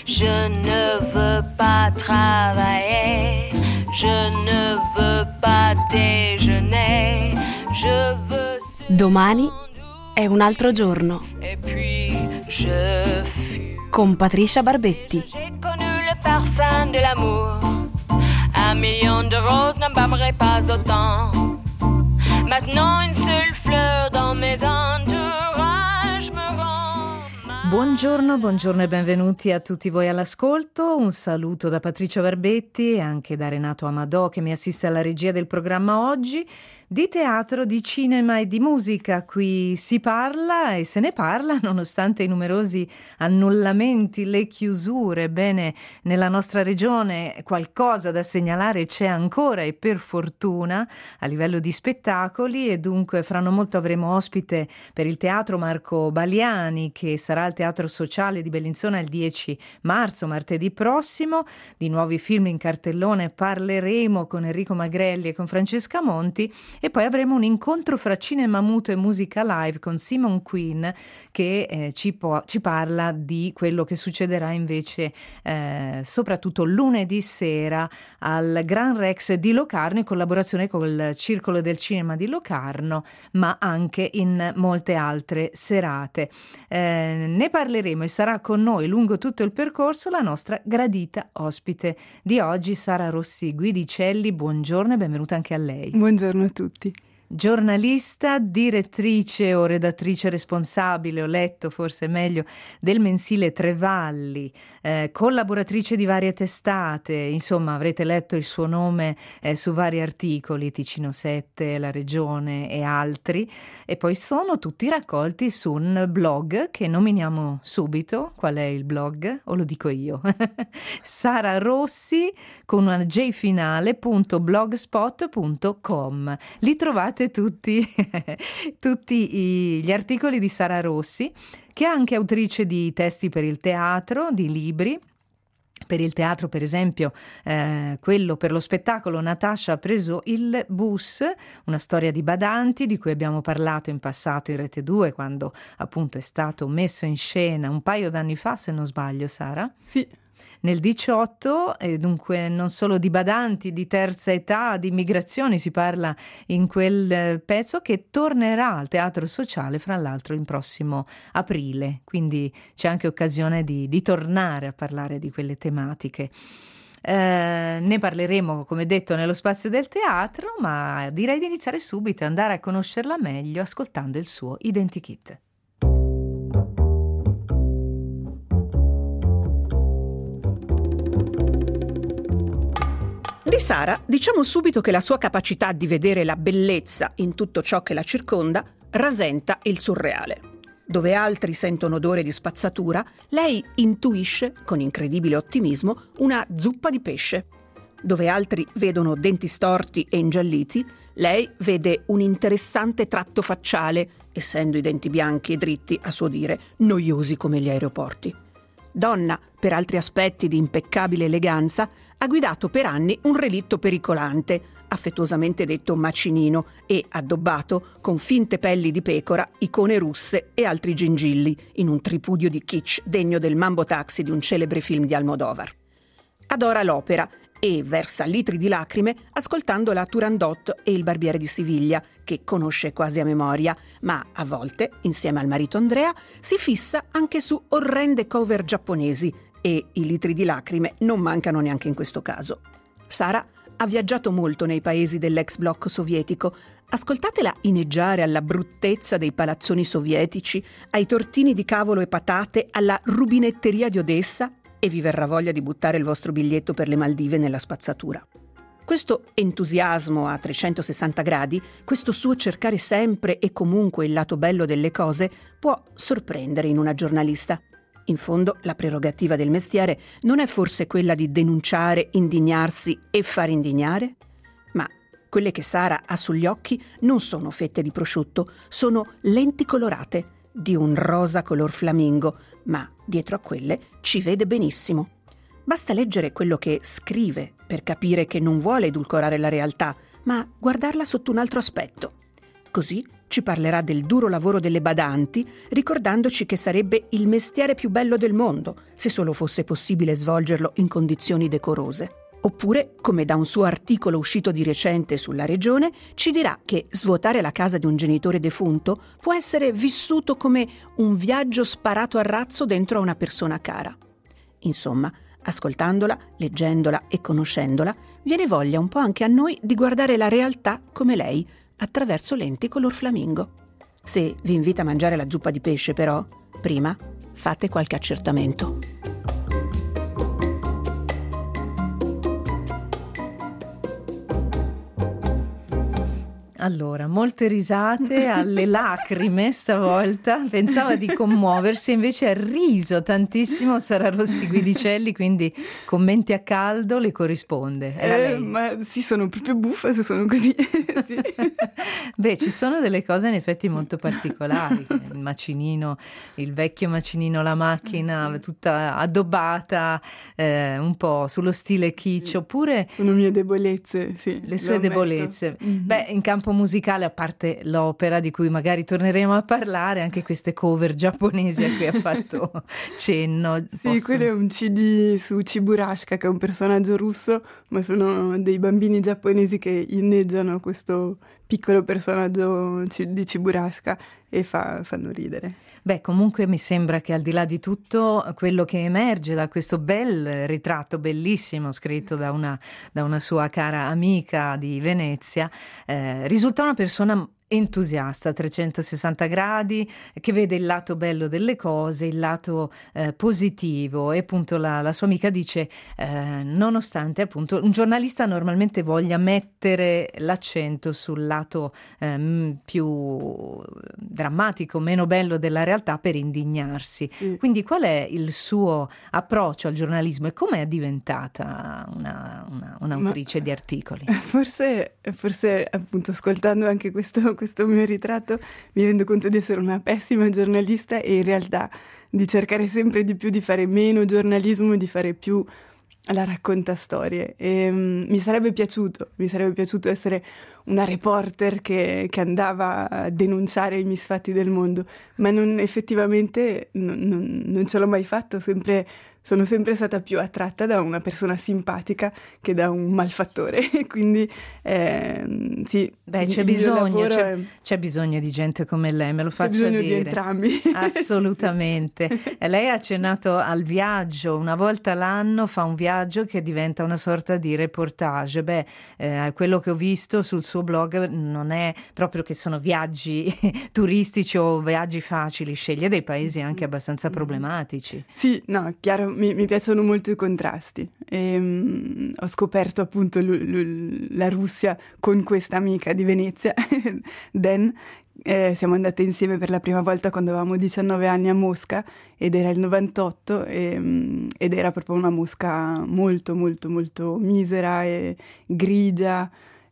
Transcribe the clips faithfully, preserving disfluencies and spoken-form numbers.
Je ne veux pas travailler, je ne veux pas déjeuner, je veux... Domani è un altro giorno. Et puis je fuis. Con Patricia Barbetti. J'ai connu le parfum de l'amour. Un million de roses n'embaumerait pas autant. Maintenant une seule fleur dans mes entourages me rend. Buongiorno, buongiorno e benvenuti a tutti voi all'ascolto. Un saluto da Patricia Barbetti e anche da Renato Amadò che mi assiste alla regia del programma oggi. Di teatro, di cinema e di musica qui si parla e se ne parla nonostante i numerosi annullamenti, le chiusure. Bene, nella nostra regione qualcosa da segnalare c'è ancora e per fortuna a livello di spettacoli, e dunque fra non molto avremo ospite per il teatro Marco Baliani, che sarà al Teatro Sociale di Bellinzona il dieci marzo, martedì prossimo. Di nuovi film in cartellone parleremo con Enrico Magrelli e con Francesca Monti. E poi avremo un incontro fra cinema muto e musica live con Simon Quinn che eh, ci, po- ci parla di quello che succederà invece eh, soprattutto lunedì sera al Gran Rex di Locarno in collaborazione col Circolo del Cinema di Locarno, ma anche in molte altre serate. Eh, ne parleremo e sarà con noi lungo tutto il percorso la nostra gradita ospite di oggi, Sara Rossi Guidicelli. Buongiorno e benvenuta anche a lei. Buongiorno a tutti. Giornalista, direttrice o redattrice responsabile, ho letto forse meglio, del mensile Tre Valli, eh, collaboratrice di varie testate, insomma avrete letto il suo nome eh, su vari articoli, Ticino sette, La Regione e altri, e poi sono tutti raccolti su un blog che nominiamo subito. Qual è il blog? O lo dico io? Sara Rossi con una J finale punto blogspot punto com. Li trovate tutti, tutti i, gli articoli di Sara Rossi, che è anche autrice di testi per il teatro, di libri. Per il teatro, per esempio, eh, quello per lo spettacolo Natascia ha preso il bus, una storia di badanti di cui abbiamo parlato in passato in Rete due, quando appunto è stato messo in scena un paio d'anni fa, se non sbaglio, Sara? Sì. Nel diciotto, e dunque non solo di badanti, di terza età, di immigrazioni si parla in quel pezzo, che tornerà al Teatro Sociale fra l'altro in prossimo aprile, quindi c'è anche occasione di, di tornare a parlare di quelle tematiche. Eh, ne parleremo, come detto, nello spazio del teatro, ma direi di iniziare subito e andare a conoscerla meglio ascoltando il suo Identikit. Di Sara diciamo subito che la sua capacità di vedere la bellezza in tutto ciò che la circonda rasenta il surreale. Dove altri sentono odore di spazzatura, lei intuisce, con incredibile ottimismo, una zuppa di pesce. Dove altri vedono denti storti e ingialliti, lei vede un interessante tratto facciale, essendo i denti bianchi e dritti, a suo dire, noiosi come gli aeroporti. Donna, per altri aspetti di impeccabile eleganza, ha guidato per anni un relitto pericolante, affettuosamente detto macinino, e addobbato con finte pelli di pecora, icone russe e altri gingilli, in un tripudio di kitsch degno del Mambo Taxi di un celebre film di Almodovar. Adora l'opera e versa litri di lacrime ascoltando la Turandot e il Barbiere di Siviglia, che conosce quasi a memoria, ma a volte, insieme al marito Andrea, si fissa anche su orrende cover giapponesi, e i litri di lacrime non mancano neanche in questo caso. Sara ha viaggiato molto nei paesi dell'ex blocco sovietico. Ascoltatela ineggiare alla bruttezza dei palazzoni sovietici, ai tortini di cavolo e patate, alla rubinetteria di Odessa, e vi verrà voglia di buttare il vostro biglietto per le Maldive nella spazzatura. Questo entusiasmo a trecentosessanta gradi, questo suo cercare sempre e comunque il lato bello delle cose, può sorprendere in una giornalista. In fondo, la prerogativa del mestiere non è forse quella di denunciare, indignarsi e far indignare? Ma quelle che Sara ha sugli occhi non sono fette di prosciutto, sono lenti colorate, di un rosa color flamingo, ma dietro a quelle ci vede benissimo. Basta leggere quello che scrive per capire che non vuole edulcorare la realtà, ma guardarla sotto un altro aspetto. Così ci parlerà del duro lavoro delle badanti, ricordandoci che sarebbe il mestiere più bello del mondo, se solo fosse possibile svolgerlo in condizioni decorose. Oppure, come da un suo articolo uscito di recente sulla Regione, ci dirà che svuotare la casa di un genitore defunto può essere vissuto come un viaggio sparato a razzo dentro a una persona cara. Insomma, ascoltandola, leggendola e conoscendola, viene voglia un po' anche a noi di guardare la realtà come lei, attraverso lenti color flamingo. Se vi invita a mangiare la zuppa di pesce, però, prima fate qualche accertamento. Allora, molte risate, alle lacrime stavolta, pensava di commuoversi, invece ha riso tantissimo Sara Rossi Guidicelli, quindi commenti a caldo, le corrisponde. Era eh, lei. Ma sì, sono proprio buffa se sono così. Sì. Beh, ci sono delle cose in effetti molto particolari, il macinino, il vecchio macinino, la macchina tutta addobbata, eh, un po' sullo stile kitsch, oppure... Sono mie debolezze, sì. Le sue debolezze. Mm-hmm. Beh, in campo musicale, a parte l'opera di cui magari torneremo a parlare, anche queste cover giapponesi a cui ha fatto cenno. Sì, Posso... quello è un C D su Cheburashka, che è un personaggio russo, ma sono dei bambini giapponesi che inneggiano questo piccolo personaggio di Cheburashka e fa, fanno ridere. Beh, comunque mi sembra che al di là di tutto quello che emerge da questo bel ritratto bellissimo scritto da una, da una sua cara amica di Venezia, eh, risulta una persona entusiasta a trecentosessanta gradi, che vede il lato bello delle cose, il lato eh, positivo, e appunto la, la sua amica dice eh, nonostante appunto un giornalista normalmente voglia mettere l'accento sul lato eh, più drammatico, meno bello della realtà per indignarsi. Mm. Quindi qual è il suo approccio al giornalismo e come è diventata una, una, un'autrice Ma, di articoli? Forse, forse appunto ascoltando anche questo questo mio ritratto mi rendo conto di essere una pessima giornalista e in realtà di cercare sempre di più di fare meno giornalismo e di fare più la raccontastorie. E, um, mi sarebbe piaciuto, mi sarebbe piaciuto essere una reporter che, che andava a denunciare i misfatti del mondo, ma non, effettivamente non, non, non ce l'ho mai fatto, sempre... Sono sempre stata più attratta da una persona simpatica che da un malfattore, quindi eh, sì. Beh, c'è bisogno, c'è, è... c'è bisogno di gente come lei, me lo faccio dire. C'è bisogno di entrambi. Assolutamente. Sì. Lei ha accennato al viaggio, una volta l'anno fa un viaggio che diventa una sorta di reportage. Beh, eh, quello che ho visto sul suo blog non è proprio che sono viaggi turistici o viaggi facili, sceglie dei paesi anche abbastanza problematici. Sì, no, chiaro. Mi, mi piacciono molto i contrasti e, um, ho scoperto appunto l- l- la Russia con questa amica di Venezia, Den. Eh, siamo andate insieme per la prima volta quando avevamo diciannove anni a Mosca ed era il novantotto e, um, ed era proprio una Mosca molto molto molto misera e grigia.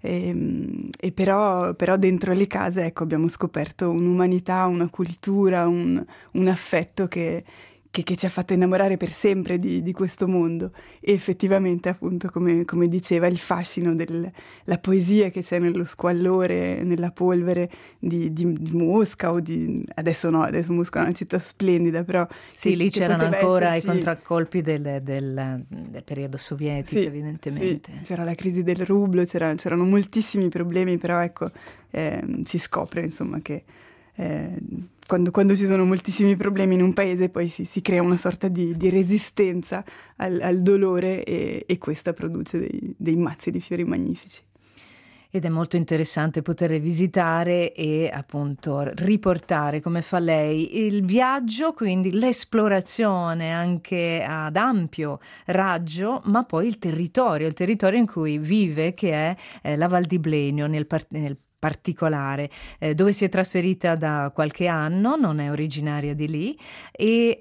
E, e però, però dentro le case ecco, abbiamo scoperto un'umanità, una cultura, un, un affetto che Che, che ci ha fatto innamorare per sempre di, di questo mondo e effettivamente appunto come, come diceva il fascino della poesia che c'è nello squallore, nella polvere di, di, di Mosca o di adesso no, adesso Mosca è una città splendida però sì che, lì che c'erano ancora esserci... i contraccolpi del, del, del periodo sovietico sì, evidentemente sì. C'era la crisi del rublo, c'era, c'erano moltissimi problemi però ecco eh, si scopre insomma che eh, Quando, quando ci sono moltissimi problemi in un paese poi si, si crea una sorta di, di resistenza al, al dolore e, e questa produce dei, dei mazzi di fiori magnifici. Ed è molto interessante poter visitare e appunto riportare come fa lei il viaggio, quindi l'esplorazione anche ad ampio raggio, ma poi il territorio, il territorio in cui vive che è eh, la Val di Blenio nel, par- nel particolare, eh, dove si è trasferita da qualche anno, non è originaria di lì e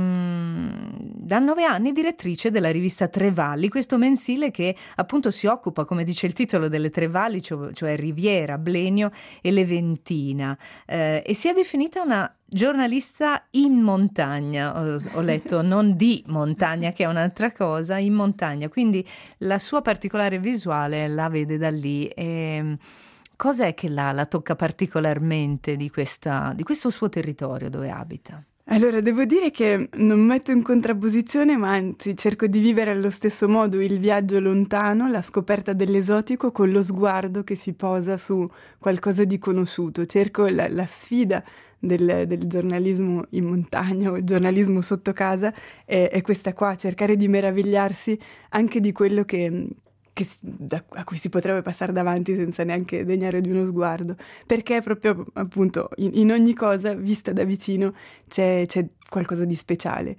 um, da nove anni direttrice della rivista Tre Valli, questo mensile che appunto si occupa, come dice il titolo, delle Tre Valli, cioè, cioè Riviera, Blenio e Leventina, eh, e si è definita una giornalista in montagna, ho, ho letto, non di montagna che è un'altra cosa, in montagna, quindi la sua particolare visuale la vede da lì e Cos'è che la, la tocca particolarmente di, questa, di questo suo territorio dove abita? Allora, devo dire che non metto in contrapposizione, ma anzi cerco di vivere allo stesso modo il viaggio lontano, la scoperta dell'esotico, con lo sguardo che si posa su qualcosa di conosciuto. Cerco la, la sfida del, del giornalismo in montagna o il giornalismo sotto casa, è, è questa qua, cercare di meravigliarsi anche di quello che... Che, da, a cui si potrebbe passare davanti senza neanche degnare di uno sguardo, perché proprio appunto in, in ogni cosa vista da vicino c'è, c'è qualcosa di speciale.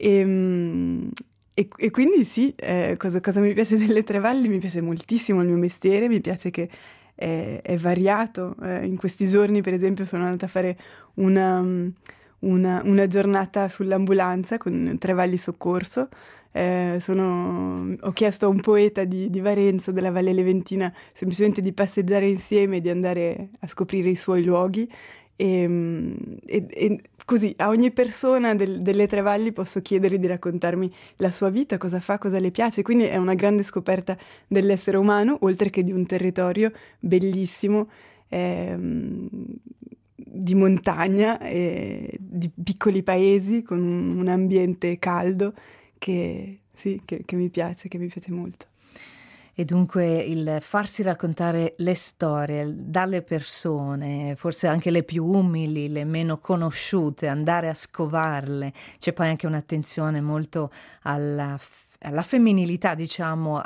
E, e, e quindi sì, eh, cosa, cosa mi piace delle Tre Valli? Mi piace moltissimo il mio mestiere, mi piace che è, è variato. Eh, in questi giorni per esempio sono andata a fare una, una, una giornata sull'ambulanza con Tre Valli Soccorso. Eh, sono, ho chiesto a un poeta di, di Varenzo, della Valle Leventina, semplicemente di passeggiare insieme, di andare a scoprire i suoi luoghi e, e, e così a ogni persona del, delle Tre Valli posso chiedere di raccontarmi la sua vita, cosa fa, cosa le piace, quindi è una grande scoperta dell'essere umano, oltre che di un territorio bellissimo, ehm, di montagna, eh, di piccoli paesi con un, un ambiente caldo che sì, che, che mi piace, che mi piace molto. E dunque il farsi raccontare le storie dalle persone, forse anche le più umili, le meno conosciute, andare a scovarle. C'è poi anche un'attenzione molto alla alla femminilità, diciamo,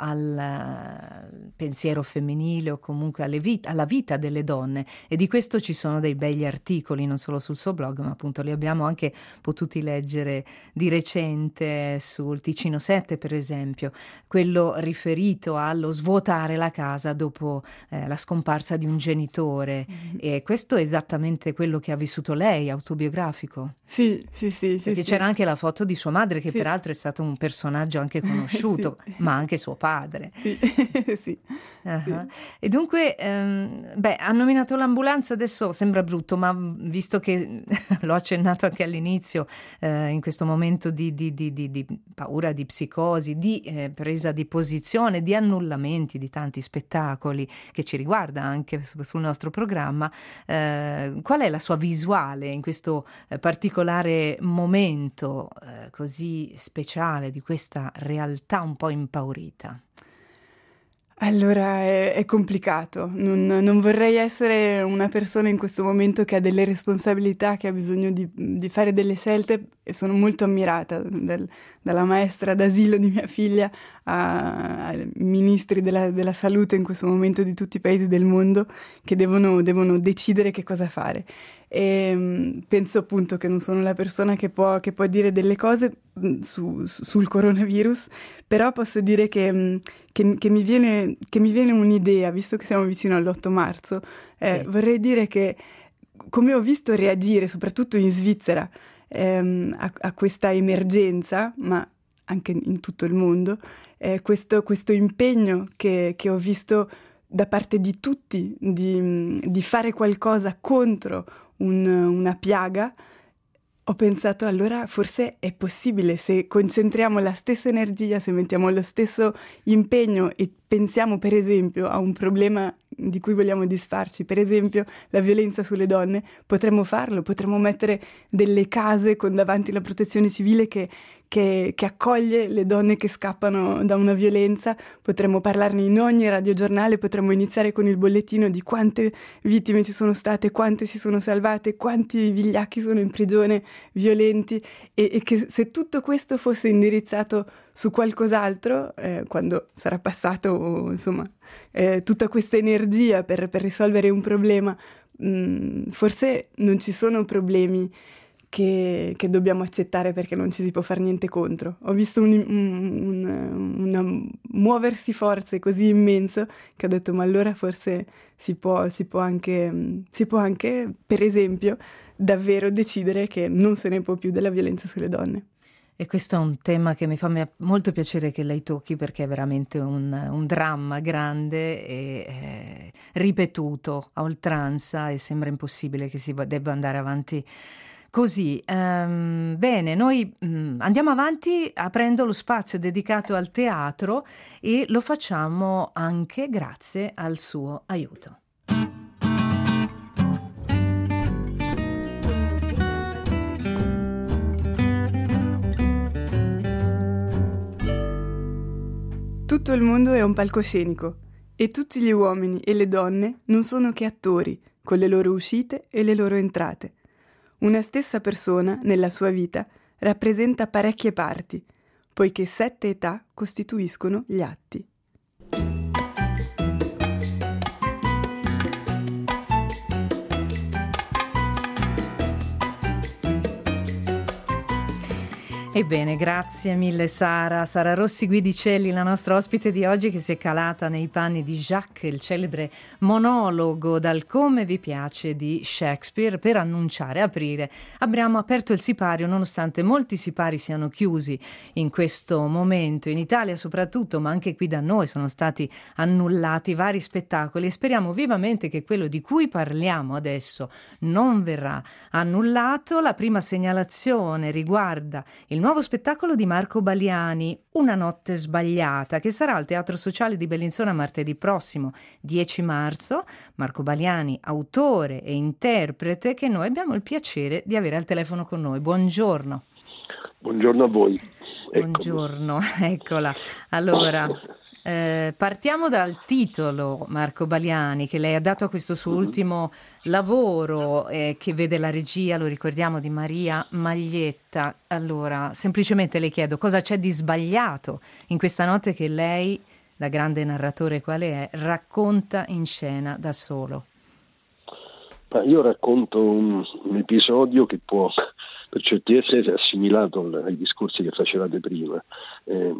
al pensiero femminile o comunque alle vit- alla vita delle donne, e di questo ci sono dei begli articoli non solo sul suo blog, ma appunto li abbiamo anche potuti leggere di recente sul Ticino sette, per esempio, quello riferito allo svuotare la casa dopo eh, la scomparsa di un genitore. Mm-hmm. E questo è esattamente quello che ha vissuto lei, autobiografico. Sì, sì, sì. Perché sì, c'era sì. anche la foto di sua madre, che sì. peraltro è stato un personaggio anche conosciuto, sì. ma anche suo padre. Sì, sì. Uh-huh. sì. E dunque, ehm, beh, ha nominato l'ambulanza, adesso sembra brutto, ma visto che l'ho accennato anche all'inizio, eh, in questo momento di, di, di, di, di paura, di psicosi, di eh, presa di posizione, di annullamenti di tanti spettacoli che ci riguarda anche su, sul nostro programma, eh, qual è la sua visuale in questo eh, particolare momento eh, così speciale di questa realtà un po' impaurita? Allora, è, è complicato. Non, non vorrei essere una persona in questo momento che ha delle responsabilità, che ha bisogno di, di fare delle scelte, e sono molto ammirata del, dalla maestra d'asilo di mia figlia a, ai ministri della, della salute in questo momento di tutti i paesi del mondo che devono, devono decidere che cosa fare. E penso appunto che non sono la persona che può, che può dire delle cose su, sul coronavirus, però posso dire che, che, che, mi viene, che mi viene un'idea, visto che siamo vicino all'otto marzo, eh, sì. Vorrei dire che come ho visto reagire, soprattutto in Svizzera, ehm, a, a questa emergenza, ma anche in tutto il mondo, eh, questo, questo impegno che, che ho visto da parte di tutti di, di fare qualcosa contro un, una piaga, ho pensato allora forse è possibile, se concentriamo la stessa energia, se mettiamo lo stesso impegno e pensiamo per esempio a un problema di cui vogliamo disfarci, per esempio la violenza sulle donne, potremmo farlo, potremmo mettere delle case con davanti la protezione civile che, che, che accoglie le donne che scappano da una violenza, potremmo parlarne in ogni radiogiornale, potremmo iniziare con il bollettino di quante vittime ci sono state, quante si sono salvate, quanti vigliacchi sono in prigione violenti, e, e che se tutto questo fosse indirizzato su qualcos'altro, eh, quando sarà passato, insomma, eh, tutta questa energia per, per risolvere un problema, mh, forse non ci sono problemi che, che dobbiamo accettare perché non ci si può fare niente contro. Ho visto un, un, un, un muoversi forze così immenso che ho detto, ma allora forse si può, si può anche, si può anche, per esempio, davvero decidere che non se ne può più della violenza sulle donne. E questo è un tema che mi fa molto piacere che lei tocchi, perché è veramente un, un dramma grande e eh, ripetuto a oltranza, e sembra impossibile che si debba andare avanti così. Um, bene, noi um, andiamo avanti aprendo lo spazio dedicato al teatro, e lo facciamo anche grazie al suo aiuto. Tutto il mondo è un palcoscenico e tutti gli uomini e le donne non sono che attori, con le loro uscite e le loro entrate. Una stessa persona, nella sua vita, rappresenta parecchie parti, poiché sette età costituiscono gli atti. Ebbene, grazie mille Sara. Sara Rossi Guidicelli, la nostra ospite di oggi, che si è calata nei panni di Jacques, il celebre monologo dal Come vi piace di Shakespeare, per annunciare, aprire. Abbiamo aperto il sipario nonostante molti sipari siano chiusi in questo momento, in Italia soprattutto, ma anche qui da noi sono stati annullati vari spettacoli e speriamo vivamente che quello di cui parliamo adesso non verrà annullato. La prima segnalazione riguarda il nuovo spettacolo di Marco Baliani, Una notte sbagliata, che sarà al Teatro Sociale di Bellinzona martedì prossimo, dieci marzo. Marco Baliani, autore e interprete, che noi abbiamo il piacere di avere al telefono con noi. Buongiorno. Buongiorno a voi. Buongiorno, eccola. Allora, eh, partiamo dal titolo, Marco Baliani, che lei ha dato a questo suo ultimo lavoro, eh, che vede la regia, lo ricordiamo, di Maria Maglietta. Allora, semplicemente le chiedo cosa c'è di sbagliato in questa notte che lei, da grande narratore quale è, racconta in scena da solo. Ma io racconto un, un episodio che può per certi essere assimilato ai discorsi che facevate prima. Eh,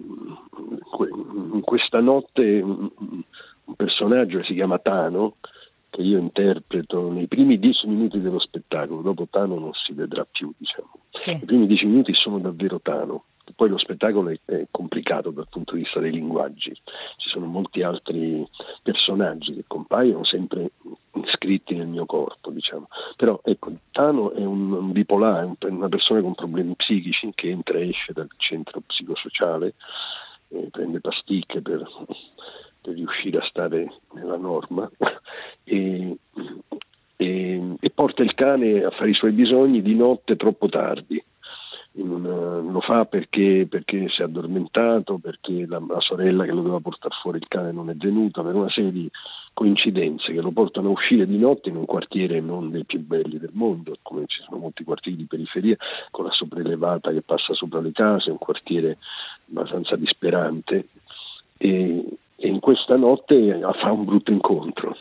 in questa notte un personaggio che si chiama Tano, che io interpreto nei primi dieci minuti dello spettacolo, dopo Tano non si vedrà più, diciamo. Sì. I primi dieci minuti sono davvero Tano. Poi lo spettacolo è, è complicato dal punto di vista dei linguaggi, ci sono molti altri personaggi che compaiono sempre iscritti nel mio corpo, diciamo. Però ecco, Tano è un, un bipolare, un, una persona con problemi psichici che entra e esce dal centro psicosociale, eh, prende pasticche per, per riuscire a stare nella norma e, e, e porta il cane a fare i suoi bisogni di notte troppo tardi. Non, lo fa perché, perché si è addormentato, perché la, la sorella che lo doveva portare fuori il cane non è venuta, per una serie di coincidenze che lo portano a uscire di notte in un quartiere non dei più belli del mondo, come ci sono molti quartieri di periferia con la sopraelevata che passa sopra le case, un quartiere abbastanza disperante, e, e in questa notte fa un brutto incontro.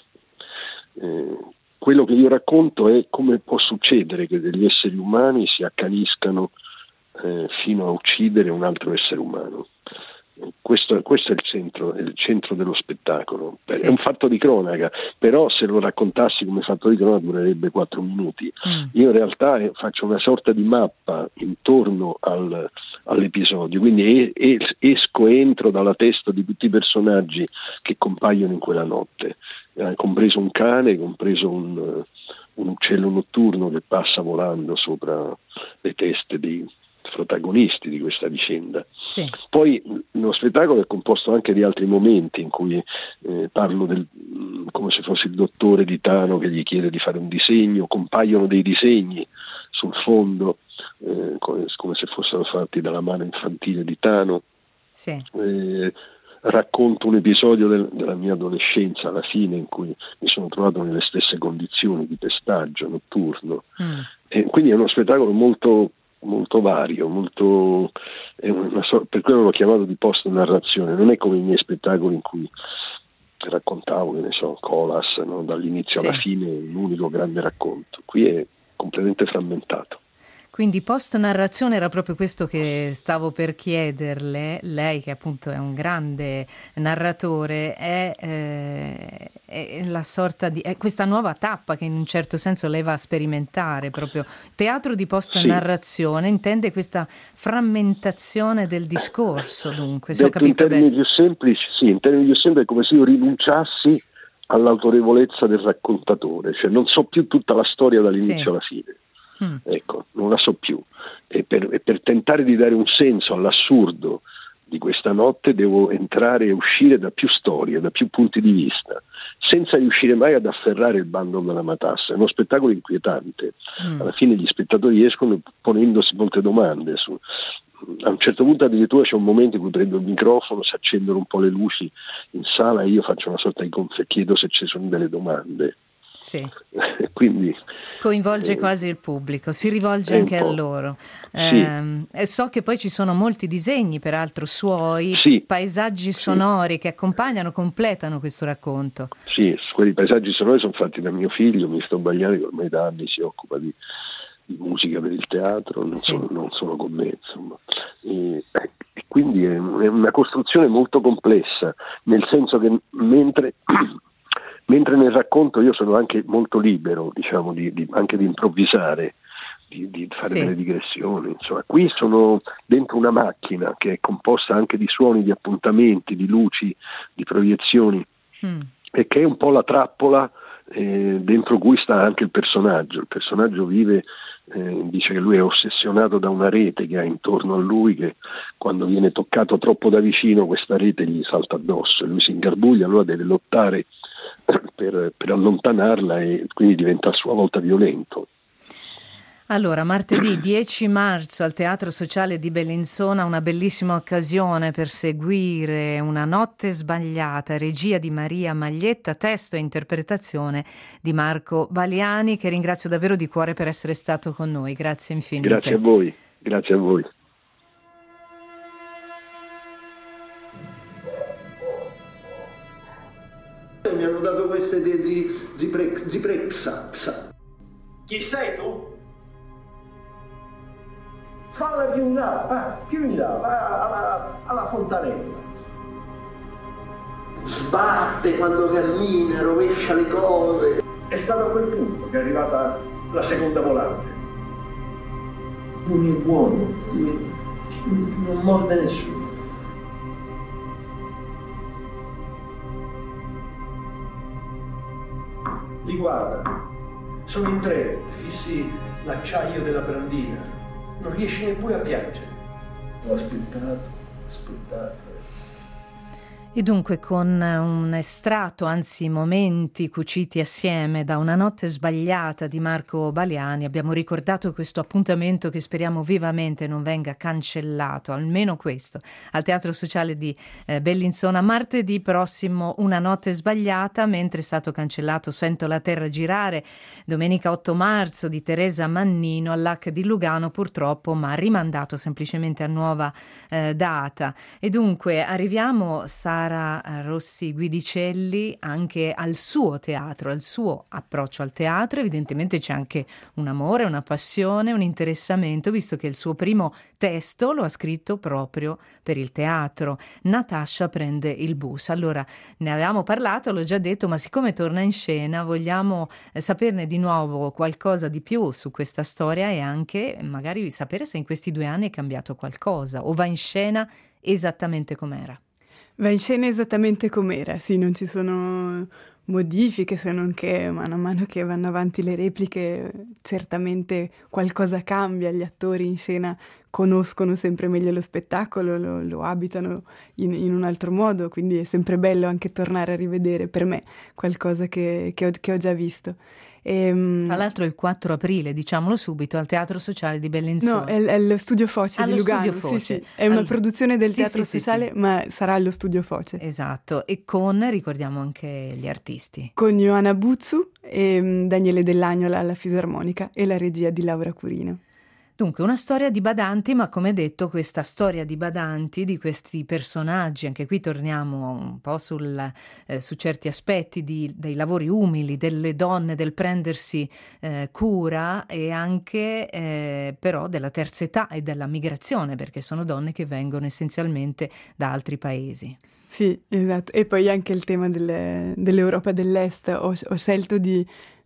Eh, quello che io racconto è come può succedere che degli esseri umani si accaniscano Eh, fino a uccidere un altro essere umano. Questo, questo è il centro, è il centro dello spettacolo. Sì. È un fatto di cronaca, però se lo raccontassi come fatto di cronaca durerebbe quattro minuti. Mm. Io in realtà eh, faccio una sorta di mappa intorno al, all'episodio, quindi e, esco e entro dalla testa di tutti i personaggi che compaiono in quella notte, eh, compreso un cane, compreso un, un uccello notturno che passa volando sopra le teste dei protagonisti di questa vicenda. Sì. Poi lo spettacolo è composto anche di altri momenti in cui eh, parlo del, come se fosse il dottore di Tano che gli chiede di fare un disegno, compaiono dei disegni sul fondo eh, come, come se fossero fatti dalla mano infantile di Tano. Sì. Eh, racconto un episodio del, della mia adolescenza alla fine in cui mi sono trovato nelle stesse condizioni di pestaggio notturno. Mm. E quindi è uno spettacolo molto molto vario, molto è una so- per quello l'ho chiamato di post narrazione. Non è come i miei spettacoli in cui raccontavo, che ne so, Colas, no? Dall'inizio sì. alla fine un unico grande racconto. Qui è completamente frammentato. Quindi post narrazione era proprio questo che stavo per chiederle. Lei, che appunto è un grande narratore, è, eh, è la sorta di è questa nuova tappa che in un certo senso lei va a sperimentare, proprio teatro di post narrazione. Sì. Intende questa frammentazione del discorso, dunque, se ho capito in termini bene. più semplici, sì, in termini più semplici è come se io rinunciassi all'autorevolezza del raccontatore, cioè non so più tutta la storia dall'inizio sì. alla fine. Mm. Ecco, non la so più. E per, e per tentare di dare un senso all'assurdo di questa notte devo entrare e uscire da più storie, da più punti di vista, senza riuscire mai ad afferrare il bando della matassa. È uno spettacolo inquietante. Mm. Alla fine gli spettatori escono ponendosi molte domande. Su, a un certo punto addirittura c'è un momento in cui prendo il microfono, si accendono un po' le luci in sala e io faccio una sorta di conf- chiedo se ci sono delle domande. Sì. Quindi coinvolge eh, quasi il pubblico, si rivolge anche a loro. Sì. Eh, so che poi ci sono molti disegni, peraltro suoi, sì. paesaggi sì. sonori che accompagnano, completano questo racconto. Sì, quei paesaggi sonori sono fatti da mio figlio, Misto Bagliani, che ormai da anni si occupa di, di musica per il teatro, non, sì. sono, non sono con me, insomma. E, e quindi è, è una costruzione molto complessa, nel senso che mentre Mentre nel racconto io sono anche molto libero, diciamo, di, di, anche di improvvisare, di, di fare sì. delle digressioni. Insomma, qui sono dentro una macchina che è composta anche di suoni, di appuntamenti, di luci, di proiezioni, mm. e che è un po' la trappola eh, dentro cui sta anche il personaggio. Il personaggio vive, eh, dice che lui è ossessionato da una rete che ha intorno a lui, che quando viene toccato troppo da vicino questa rete gli salta addosso e lui si ingarbuglia, allora deve lottare Per, per allontanarla e quindi diventa a sua volta violento. Allora, martedì dieci marzo al Teatro Sociale di Bellinzona una bellissima occasione per seguire Una notte sbagliata, regia di Maria Maglietta, testo e interpretazione di Marco Baliani, che ringrazio davvero di cuore per essere stato con noi. Grazie infinite. Grazie a voi, grazie a voi. Mi hanno dato queste di, di Zipre, Ziprexa. Chi sei tu? Falla più in là, ah, più in là, ah, alla, alla fontanella. Sbatte quando cammina, rovescia le cose. È stato a quel punto che è arrivata la seconda volante. Un buono, non morde nessuno. Li guarda, sono in tre, fissi l'acciaio della brandina, non riesci neppure a piangere. Ho aspettato, aspettato. E dunque con un estratto, anzi momenti cuciti assieme da Una notte sbagliata di Marco Baliani, abbiamo ricordato questo appuntamento che speriamo vivamente non venga cancellato, almeno questo, al Teatro Sociale di eh, Bellinzona martedì prossimo. Una notte sbagliata, mentre è stato cancellato Sento la terra girare domenica otto marzo di Teresa Mannino all'A C di Lugano, purtroppo, ma rimandato semplicemente a nuova eh, data. E dunque arriviamo Sara Rossi Guidicelli anche al suo teatro, al suo approccio al teatro. Evidentemente c'è anche un amore, una passione, un interessamento, visto che il suo primo testo lo ha scritto proprio per il teatro. Natascia prende il bus. Allora, ne avevamo parlato, l'ho già detto, ma siccome torna in scena vogliamo eh, saperne di nuovo qualcosa di più su questa storia e anche magari sapere se in questi due anni è cambiato qualcosa o va in scena esattamente com'era. Va in scena esattamente com'era, sì, non ci sono modifiche, se non che mano a mano che vanno avanti le repliche certamente qualcosa cambia, gli attori in scena conoscono sempre meglio lo spettacolo, lo, lo abitano in, in un altro modo, quindi è sempre bello anche tornare a rivedere per me qualcosa che, che, ho, che ho già visto. E, tra l'altro il quattro aprile, diciamolo subito, al Teatro Sociale di Bellinzona. No, è, è lo Studio Foce allo di Lugano. Studio Foce. Sì, sì. È una All... produzione del sì, Teatro sì, Sociale, sì, sì. ma sarà allo Studio Foce. Esatto, e con, ricordiamo anche gli artisti. Con Ioana Buzzu e Daniele Dell'Agnola alla fisarmonica e la regia di Laura Curino. Dunque, una storia di badanti, ma come detto, questa storia di badanti, di questi personaggi, anche qui torniamo un po' sul, eh, su certi aspetti di, dei lavori umili, delle donne, del prendersi eh, cura e anche eh, però della terza età e della migrazione, perché sono donne che vengono essenzialmente da altri paesi. Sì, esatto. E poi anche il tema delle, dell'Europa dell'Est. Ho, ho scelto di,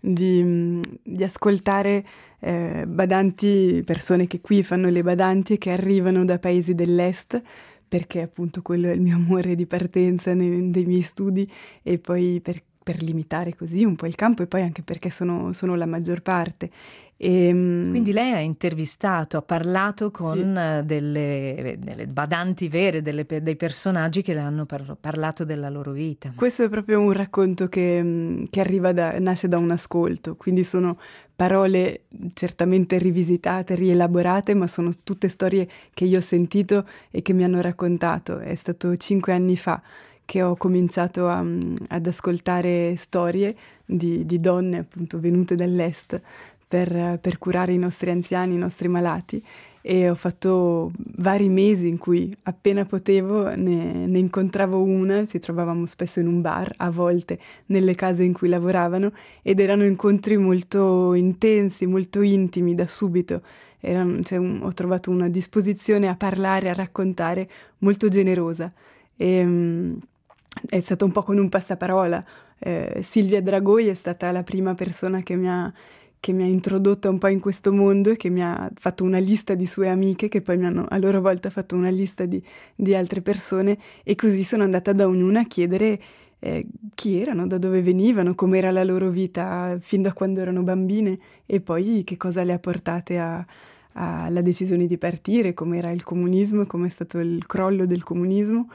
di, di ascoltare eh, badanti, persone che qui fanno le badanti e che arrivano da paesi dell'Est, perché appunto quello è il mio amore di partenza nei, dei miei studi, e poi per, per limitare così un po' il campo e poi anche perché sono, sono la maggior parte. E, quindi lei ha intervistato, ha parlato con sì. delle, delle badanti vere, delle, dei personaggi che le hanno par- parlato della loro vita. Questo è proprio un racconto che, che arriva da, nasce da un ascolto, quindi sono parole certamente rivisitate, rielaborate, ma sono tutte storie che io ho sentito e che mi hanno raccontato. È stato cinque anni fa che ho cominciato a, ad ascoltare storie di, di donne appunto venute dall'est per, per curare i nostri anziani, i nostri malati, e ho fatto vari mesi in cui appena potevo ne, ne incontravo una, ci trovavamo spesso in un bar, a volte nelle case in cui lavoravano, ed erano incontri molto intensi, molto intimi da subito. Erano, cioè, un, ho trovato una disposizione a parlare, a raccontare molto generosa. E, um, è stato un po' con un passaparola. Eh, Silvia Dragoi è stata la prima persona che mi ha che mi ha introdotta un po' in questo mondo e che mi ha fatto una lista di sue amiche, che poi mi hanno a loro volta fatto una lista di, di altre persone, e così sono andata da ognuna a chiedere eh, chi erano, da dove venivano, com'era la loro vita fin da quando erano bambine e poi che cosa le ha portate a, alla decisione di partire, com'era il comunismo, com'è stato il crollo del comunismo,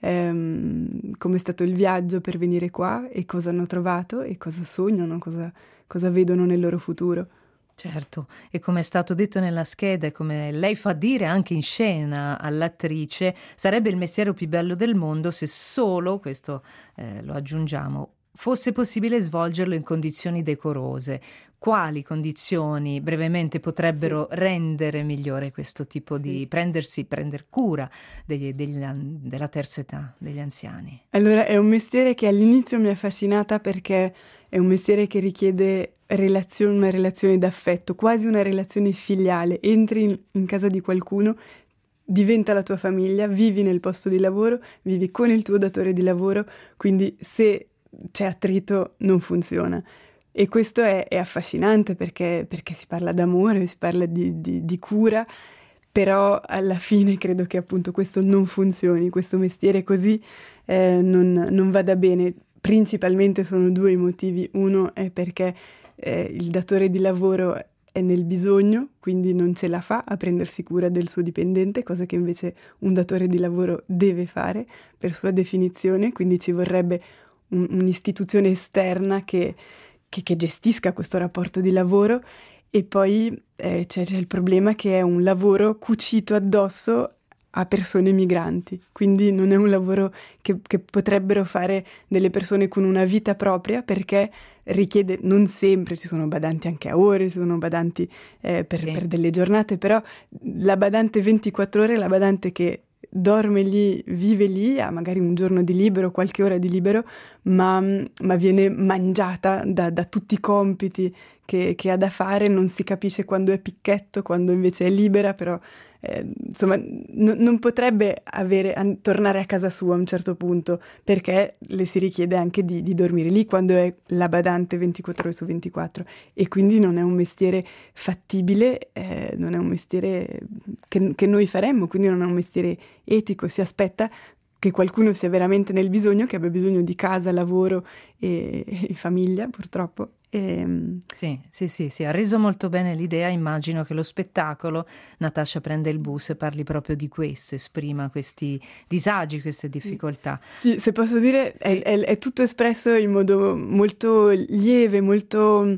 ehm, com'è stato il viaggio per venire qua e cosa hanno trovato e cosa sognano, cosa cosa vedono nel loro futuro. Certo, e come è stato detto nella scheda e come lei fa dire anche in scena all'attrice, sarebbe il mestiere più bello del mondo se solo, questo eh, lo aggiungiamo, fosse possibile svolgerlo in condizioni decorose. Quali condizioni brevemente potrebbero sì. rendere migliore questo tipo di sì. prendersi, prender cura degli, degli, della terza età, degli anziani? Allora, è un mestiere che all'inizio mi ha affascinata perché è un mestiere che richiede relazione, una relazione d'affetto, quasi una relazione filiale. Entri in, in casa di qualcuno, diventa la tua famiglia, vivi nel posto di lavoro, vivi con il tuo datore di lavoro, quindi se c'è attrito non funziona. E questo è, è affascinante perché, perché si parla d'amore, si parla di, di, di cura, però alla fine credo che appunto questo non funzioni, questo mestiere così eh, non, non vada bene. Principalmente sono due i motivi. Uno è perché eh, il datore di lavoro è nel bisogno, quindi non ce la fa a prendersi cura del suo dipendente, cosa che invece un datore di lavoro deve fare per sua definizione, quindi ci vorrebbe un, un'istituzione esterna che, che, che gestisca questo rapporto di lavoro. E poi eh, c'è, c'è il problema che è un lavoro cucito addosso a persone migranti, quindi non è un lavoro che, che potrebbero fare delle persone con una vita propria, perché richiede, non sempre, ci sono badanti anche a ore, ci sono badanti eh, per, sì. per delle giornate, però la badante ventiquattro ore è la badante che dorme lì, vive lì, ha magari un giorno di libero, qualche ora di libero, ma, ma viene mangiata da, da tutti i compiti che, che ha da fare, non si capisce quando è picchetto, quando invece è libera, però eh, insomma n- non potrebbe avere, an- tornare a casa sua a un certo punto, perché le si richiede anche di, di dormire lì quando è la badante ventiquattro ore su ventiquattro, e quindi non è un mestiere fattibile, eh, non è un mestiere che, che noi faremmo, quindi non è un mestiere etico. Si aspetta che qualcuno sia veramente nel bisogno, che abbia bisogno di casa, lavoro e, e famiglia, purtroppo. E... Sì, sì, sì, sì, ha reso molto bene l'idea. Immagino che lo spettacolo, Natascia prende il bus, e parli proprio di questo, esprima questi disagi, queste difficoltà. Sì, se posso dire, sì. è, è, è tutto espresso in modo molto lieve, molto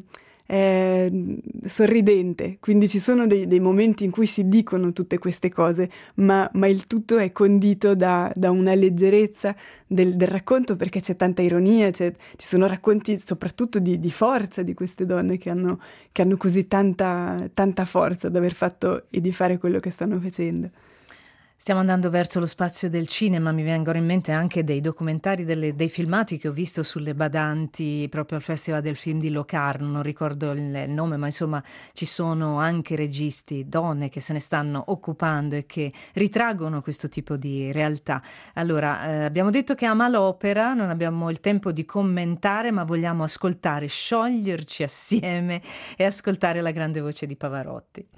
eh, sorridente, quindi ci sono dei, dei momenti in cui si dicono tutte queste cose, ma, ma il tutto è condito da, da una leggerezza del, del racconto, perché c'è tanta ironia, c'è, ci sono racconti soprattutto di, di forza di queste donne che hanno, che hanno così tanta, tanta forza ad aver fatto e di fare quello che stanno facendo. Stiamo andando verso lo spazio del cinema, mi vengono in mente anche dei documentari, delle, dei filmati che ho visto sulle badanti proprio al Festival del Film di Locarno, non ricordo il nome, ma insomma ci sono anche registi, donne che se ne stanno occupando e che ritraggono questo tipo di realtà. Allora, eh, abbiamo detto che ama l'opera, non abbiamo il tempo di commentare, ma vogliamo ascoltare, scioglierci assieme e ascoltare la grande voce di Pavarotti.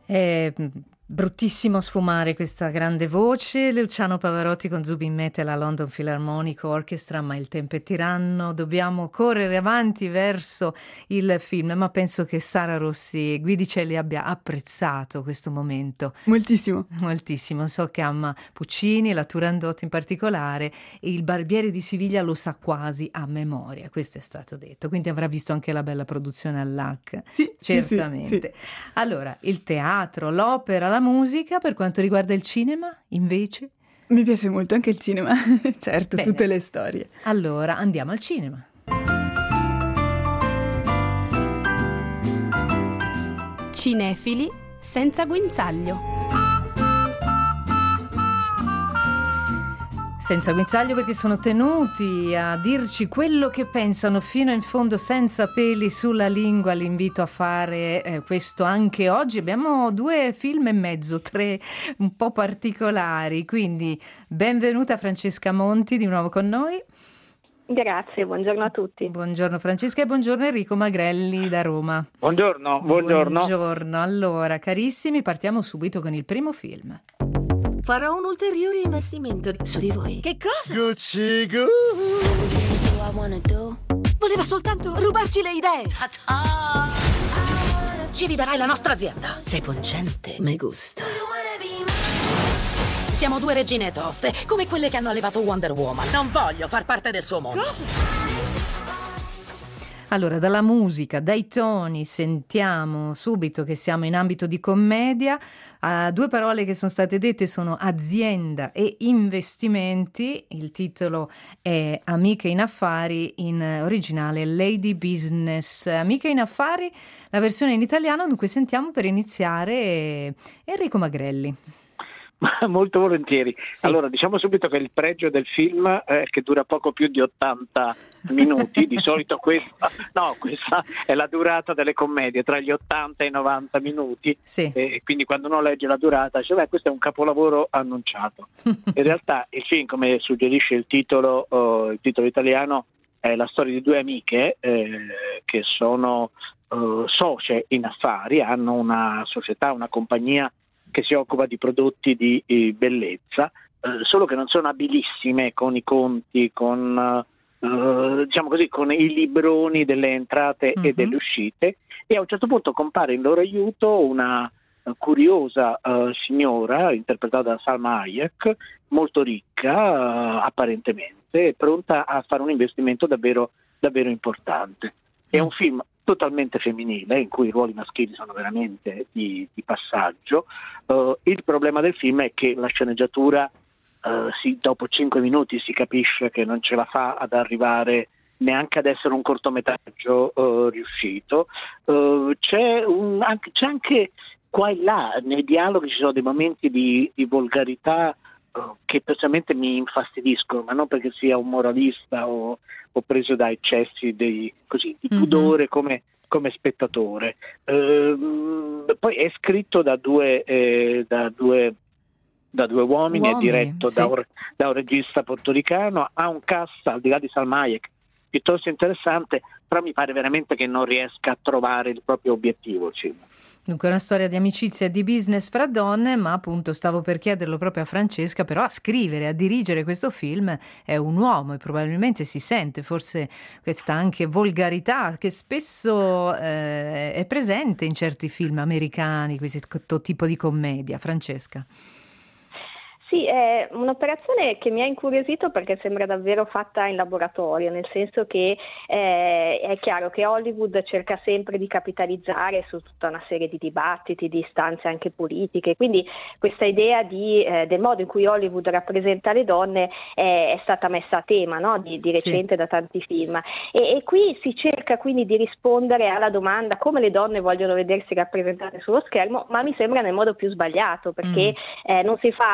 È bruttissimo sfumare questa grande voce, Luciano Pavarotti con Zubin Mehta e la London Philharmonic Orchestra, ma il tempo è tiranno, dobbiamo correre avanti verso il film, ma penso che Sara Rossi Guidicelli abbia apprezzato questo momento. Moltissimo. Moltissimo, so che ama Puccini, la Turandot in particolare, e il Barbiere di Siviglia lo sa quasi a memoria, questo è stato detto, quindi avrà visto anche la bella produzione all'A C. Sì, certamente. Sì, sì. Allora, il teatro, l'opera, la musica, per quanto riguarda il cinema, invece? Mi piace molto anche il cinema, certo, Bene. Tutte le storie. Allora, andiamo al cinema. Cinefili senza guinzaglio. Senza guinzaglio, perché sono tenuti a dirci quello che pensano fino in fondo, senza peli sulla lingua. L'invito a fare eh, questo anche oggi. Abbiamo due film e mezzo, tre un po' particolari, quindi benvenuta Francesca Monti di nuovo con noi. Grazie, buongiorno a tutti. Buongiorno Francesca e buongiorno Enrico Magrelli da Roma. Buongiorno, buongiorno. Buongiorno, allora carissimi, partiamo subito con il primo film. Farò un ulteriore investimento su di voi. Che cosa? Gucci Gu. Voleva soltanto rubarci le idee. Ci ridarai la nostra azienda. Sei pungente, me gusta. Siamo due regine toste, come quelle che hanno allevato Wonder Woman. Non voglio far parte del suo mondo. Cosa? Allora, dalla musica, dai toni, sentiamo subito che siamo in ambito di commedia. Uh, due parole che sono state dette sono azienda e investimenti. Il titolo è Amiche in affari, in originale Lady Business. Amiche in affari, la versione in italiano, dunque sentiamo per iniziare Enrico Magrelli. Molto volentieri. Sì. Allora, diciamo subito che il pregio del film è che dura poco più di ottanta minuti. Di solito questa, no, questa è la durata delle commedie, tra gli ottanta e i novanta minuti. Sì. E quindi quando uno legge la durata dice, beh, questo è un capolavoro annunciato. In realtà il film, come suggerisce il titolo, uh, il titolo italiano, è la storia di due amiche eh, che sono uh, socie in affari, hanno una società, una compagnia che si occupa di prodotti di eh, bellezza, eh, solo che non sono abilissime con i conti, con eh, diciamo così, con i libroni delle entrate uh-huh. e delle uscite, e a un certo punto compare in loro aiuto una uh, curiosa uh, signora interpretata da Salma Hayek, molto ricca uh, apparentemente, pronta a fare un investimento davvero, davvero importante. È un film totalmente femminile, in cui i ruoli maschili sono veramente di, di passaggio. Uh, il problema del film è che la sceneggiatura, uh, sì, dopo cinque minuti si capisce che non ce la fa ad arrivare neanche ad essere un cortometraggio uh, riuscito. Uh, c'è, un, anche, c'è anche qua e là, nei dialoghi ci sono dei momenti di, di volgarità uh, che personalmente mi infastidiscono, ma non perché sia un moralista o ho preso da eccessi dei, così, di pudore mm-hmm. come, come spettatore. Ehm, poi è scritto da due, eh, da due, da due uomini, uomini, è diretto sì. da, un, da un regista portoricano, ha un cast, al di là di Salma Hayek, piuttosto interessante, però mi pare veramente che non riesca a trovare il proprio obiettivo il film. Dunque è una storia di amicizia e di business fra donne, ma appunto stavo per chiederlo proprio a Francesca, però a scrivere, a dirigere questo film è un uomo e probabilmente si sente forse questa anche volgarità che spesso eh, è presente in certi film americani, questo tipo di commedia. Francesca. Sì, è un'operazione che mi ha incuriosito perché sembra davvero fatta in laboratorio, nel senso che eh, è chiaro che Hollywood cerca sempre di capitalizzare su tutta una serie di dibattiti, di istanze anche politiche, quindi questa idea di, eh, del modo in cui Hollywood rappresenta le donne è, è stata messa a tema, no? di, di recente sì. da tanti film e, e qui si cerca quindi di rispondere alla domanda come le donne vogliono vedersi rappresentate sullo schermo, ma mi sembra nel modo più sbagliato perché mm. eh, non si fa altro che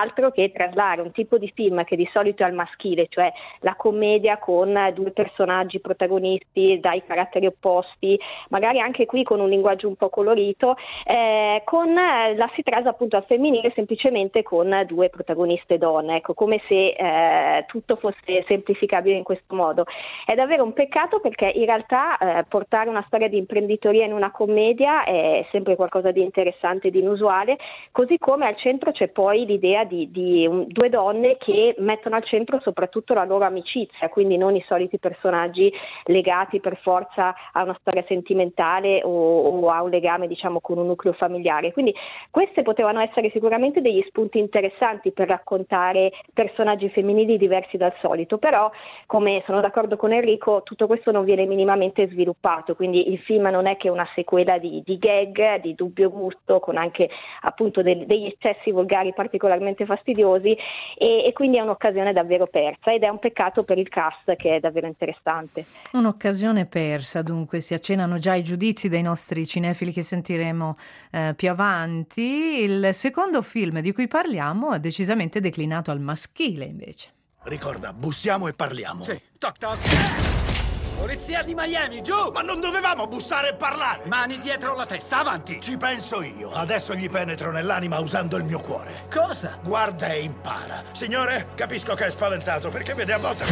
e traslare un tipo di film che di solito è al maschile, cioè la commedia con due personaggi protagonisti dai caratteri opposti, magari anche qui con un linguaggio un po' colorito, eh, con la si trasa appunto al femminile semplicemente con due protagoniste donne, ecco, come se eh, tutto fosse semplificabile in questo modo. È davvero un peccato, perché in realtà eh, portare una storia di imprenditoria in una commedia è sempre qualcosa di interessante e di inusuale, così come al centro c'è poi l'idea di, di um, due donne che mettono al centro soprattutto la loro amicizia, quindi non i soliti personaggi legati per forza a una storia sentimentale o, o a un legame, diciamo, con un nucleo familiare. Quindi queste potevano essere sicuramente degli spunti interessanti per raccontare personaggi femminili diversi dal solito, però come sono d'accordo con Enrico, tutto questo non viene minimamente sviluppato, quindi il film non è che una sequela di, di gag, di dubbio gusto, con anche appunto del, degli eccessi volgari particolarmente fastidiosi, e, e quindi è un'occasione davvero persa, ed è un peccato per il cast, che è davvero interessante. Un'occasione persa, dunque si accennano già i giudizi dei nostri cinefili che sentiremo eh, più avanti. Il secondo film di cui parliamo è decisamente declinato al maschile, invece. Ricorda, bussiamo e parliamo. Sì. Toc toc. Polizia di Miami, giù! Ma non dovevamo bussare e parlare! Mani dietro la testa, avanti! Ci penso io. Adesso gli penetro nell'anima usando il mio cuore. Cosa? Guarda e impara. Signore, capisco che è spaventato perché vede a volte...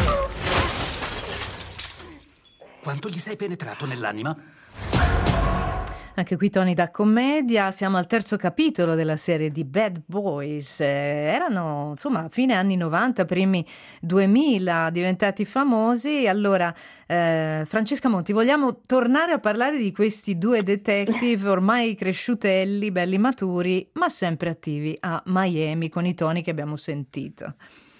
Quanto gli sei penetrato nell'anima? Anche qui toni da commedia, siamo al terzo capitolo della serie di Bad Boys. Eh, erano insomma fine anni novanta, primi duemila, diventati famosi. Allora, eh, Francesca Monti, vogliamo tornare a parlare di questi due detective ormai cresciutelli, belli maturi, ma sempre attivi a Miami, con i toni che abbiamo sentito.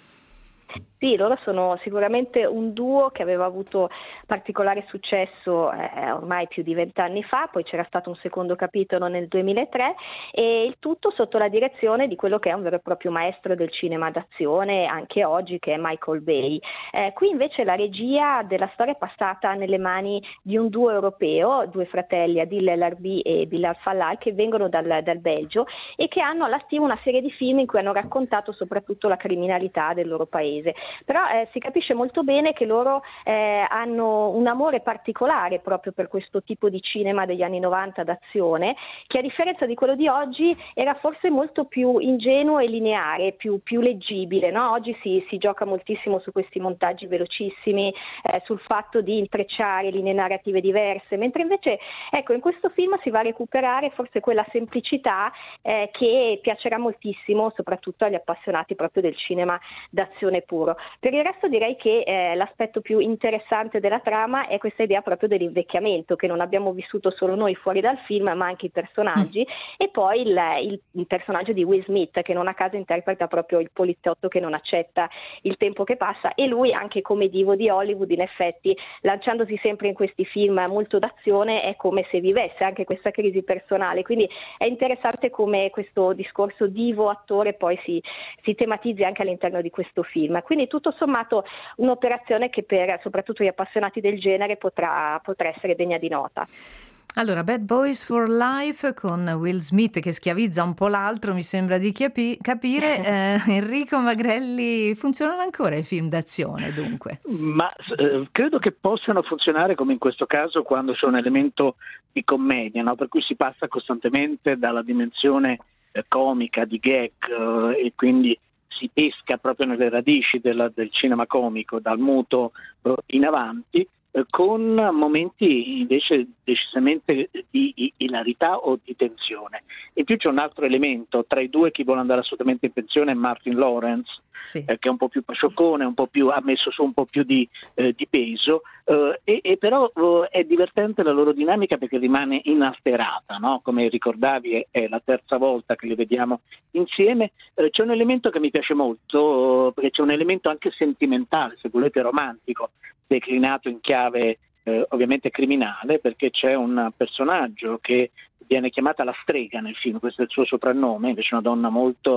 Sì, loro sono sicuramente un duo che aveva avuto particolare successo eh, ormai più di vent'anni fa, poi c'era stato un secondo capitolo nel duemilatré, e il tutto sotto la direzione di quello che è un vero e proprio maestro del cinema d'azione anche oggi, che è Michael Bay. Eh, qui invece la regia della storia è passata nelle mani di un duo europeo, due fratelli, Adil El Arbi e Bilal Fallah, che vengono dal, dal Belgio e che hanno all'attivo una serie di film in cui hanno raccontato soprattutto la criminalità del loro paese. Però eh, si capisce molto bene che loro eh, hanno un amore particolare proprio per questo tipo di cinema degli anni novanta d'azione, che a differenza di quello di oggi era forse molto più ingenuo e lineare, più, più leggibile, no? Oggi si, si gioca moltissimo su questi montaggi velocissimi, eh, sul fatto di intrecciare linee narrative diverse, mentre invece ecco in questo film si va a recuperare forse quella semplicità eh, che piacerà moltissimo soprattutto agli appassionati proprio del cinema d'azione puro. Per il resto direi che eh, l'aspetto più interessante della trama è questa idea proprio dell'invecchiamento, che non abbiamo vissuto solo noi fuori dal film, ma anche i personaggi, mm. e poi il, il, il personaggio di Will Smith, che non a caso interpreta proprio il poliziotto che non accetta il tempo che passa, e lui anche come divo di Hollywood, in effetti lanciandosi sempre in questi film molto d'azione è come se vivesse anche questa crisi personale, quindi è interessante come questo discorso divo-attore poi si, si tematizzi anche all'interno di questo film. Quindi tutto sommato un'operazione che per soprattutto gli appassionati del genere potrà, potrà essere degna di nota. Allora, Bad Boys for Life con Will Smith che schiavizza un po' l'altro, mi sembra di capi- capire. Eh, Enrico Magrelli, funzionano ancora i film d'azione dunque? Ma eh, credo che possano funzionare come in questo caso quando c'è un elemento di commedia, no? Per cui si passa costantemente dalla dimensione eh, comica, di gag eh, e quindi si pesca proprio nelle radici della, del cinema comico, dal muto eh, in avanti, eh, con momenti invece decisamente di ilarità o di tensione. In più c'è un altro elemento, tra i due chi vuole andare assolutamente in pensione è Martin Lawrence, sì. eh, che è un po' più pascioccone, un po' più, ha messo su un po' più di, eh, di peso, eh, e, e però eh, è divertente la loro dinamica perché rimane inalterata, no? Come ricordavi è, è la terza volta che li vediamo insieme. Eh, c'è un elemento che mi piace molto, eh, perché c'è un elemento anche sentimentale, se volete romantico, declinato in chiave eh, ovviamente criminale, perché c'è un personaggio che viene chiamata la strega nel film, questo è il suo soprannome, invece una donna molto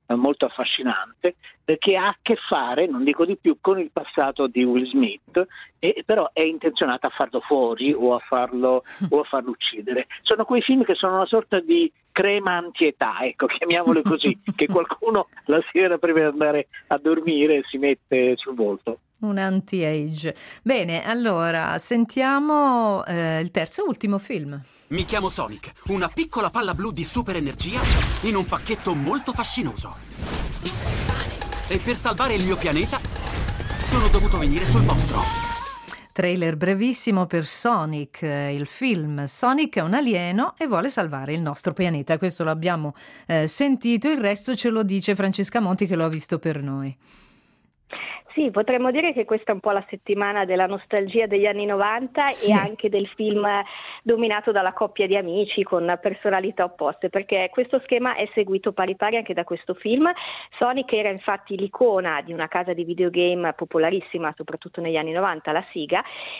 eh, molto affascinante, perché ha a che fare, non dico di più, con il passato di Will Smith, e però è intenzionata a farlo fuori o a farlo, o a farlo uccidere. Sono quei film che sono una sorta di crema antietà, ecco, chiamiamole così, che qualcuno la sera prima di andare a dormire si mette sul volto. Un anti-age. Bene, allora sentiamo eh, il terzo e ultimo film. Mi chiamo Sonic, una piccola palla blu di super energia in un pacchetto molto fascinoso. E per salvare il mio pianeta sono dovuto venire sul vostro. Trailer brevissimo per Sonic, il film. Sonic è un alieno e vuole salvare il nostro pianeta. Questo lo abbiamo eh, sentito, il resto ce lo dice Francesca Monti che lo ha visto per noi. Sì, potremmo dire che questa è un po' la settimana della nostalgia degli anni novanta, sì, e anche del film dominato dalla coppia di amici con personalità opposte, perché questo schema è seguito pari pari anche da questo film. Sonic era infatti l'icona di una casa di videogame popolarissima, soprattutto negli anni novanta, la Sega,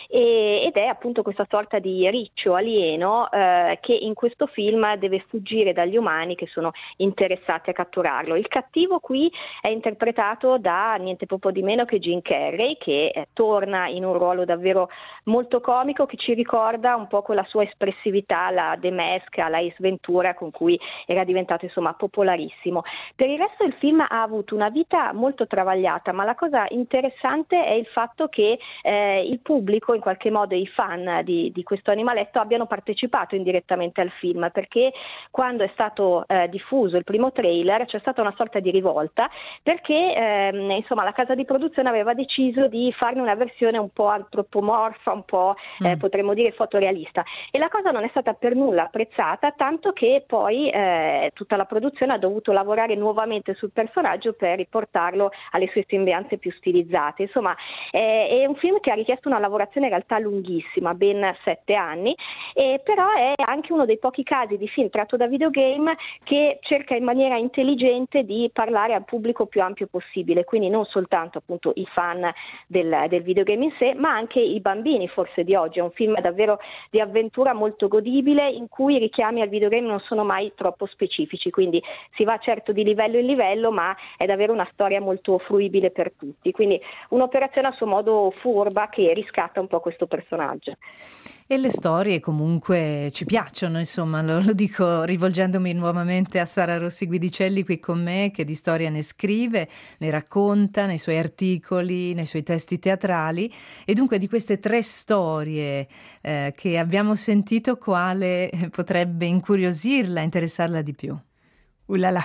e, ed è appunto questa sorta di riccio alieno eh, che in questo film deve fuggire dagli umani che sono interessati a catturarlo. Il cattivo qui è interpretato da niente proprio di meno che Jim Carrey, che eh, torna in un ruolo davvero molto comico, che ci ricorda un po' quella sua espressività, la The Mask, alla Ace Ventura, con cui era diventato insomma popolarissimo. Per il resto il film ha avuto una vita molto travagliata, ma la cosa interessante è il fatto che eh, il pubblico, in qualche modo i fan di, di questo animaletto, abbiano partecipato indirettamente al film, perché quando è stato eh, diffuso il primo trailer c'è stata una sorta di rivolta, perché ehm, insomma la casa di produzione aveva deciso di farne una versione un po' antropomorfa, un po' eh, mm. potremmo dire fotorealista, e la cosa non è stata per nulla apprezzata, tanto che poi eh, tutta la produzione ha dovuto lavorare nuovamente sul personaggio per riportarlo alle sue sembianze più stilizzate. Insomma eh, è un film che ha richiesto una lavorazione in realtà lunghissima, ben sette anni, e però è anche uno dei pochi casi di film tratto da videogame che cerca in maniera intelligente di parlare al pubblico più ampio possibile, quindi non soltanto appunto i fan del, del videogame in sé, ma anche i bambini forse di oggi. È un film davvero di avventura molto godibile, in cui i richiami al videogame non sono mai troppo specifici, quindi si va certo di livello in livello, ma è davvero una storia molto fruibile per tutti, quindi un'operazione a suo modo furba che riscatta un po' questo personaggio. E le storie comunque ci piacciono, insomma, lo, lo dico rivolgendomi nuovamente a Sara Rossi Guidicelli qui con me, che di storia ne scrive, ne racconta nei suoi articoli, nei suoi testi teatrali, e dunque di queste tre storie eh, che abbiamo sentito, quale potrebbe incuriosirla, interessarla di più? Ulala.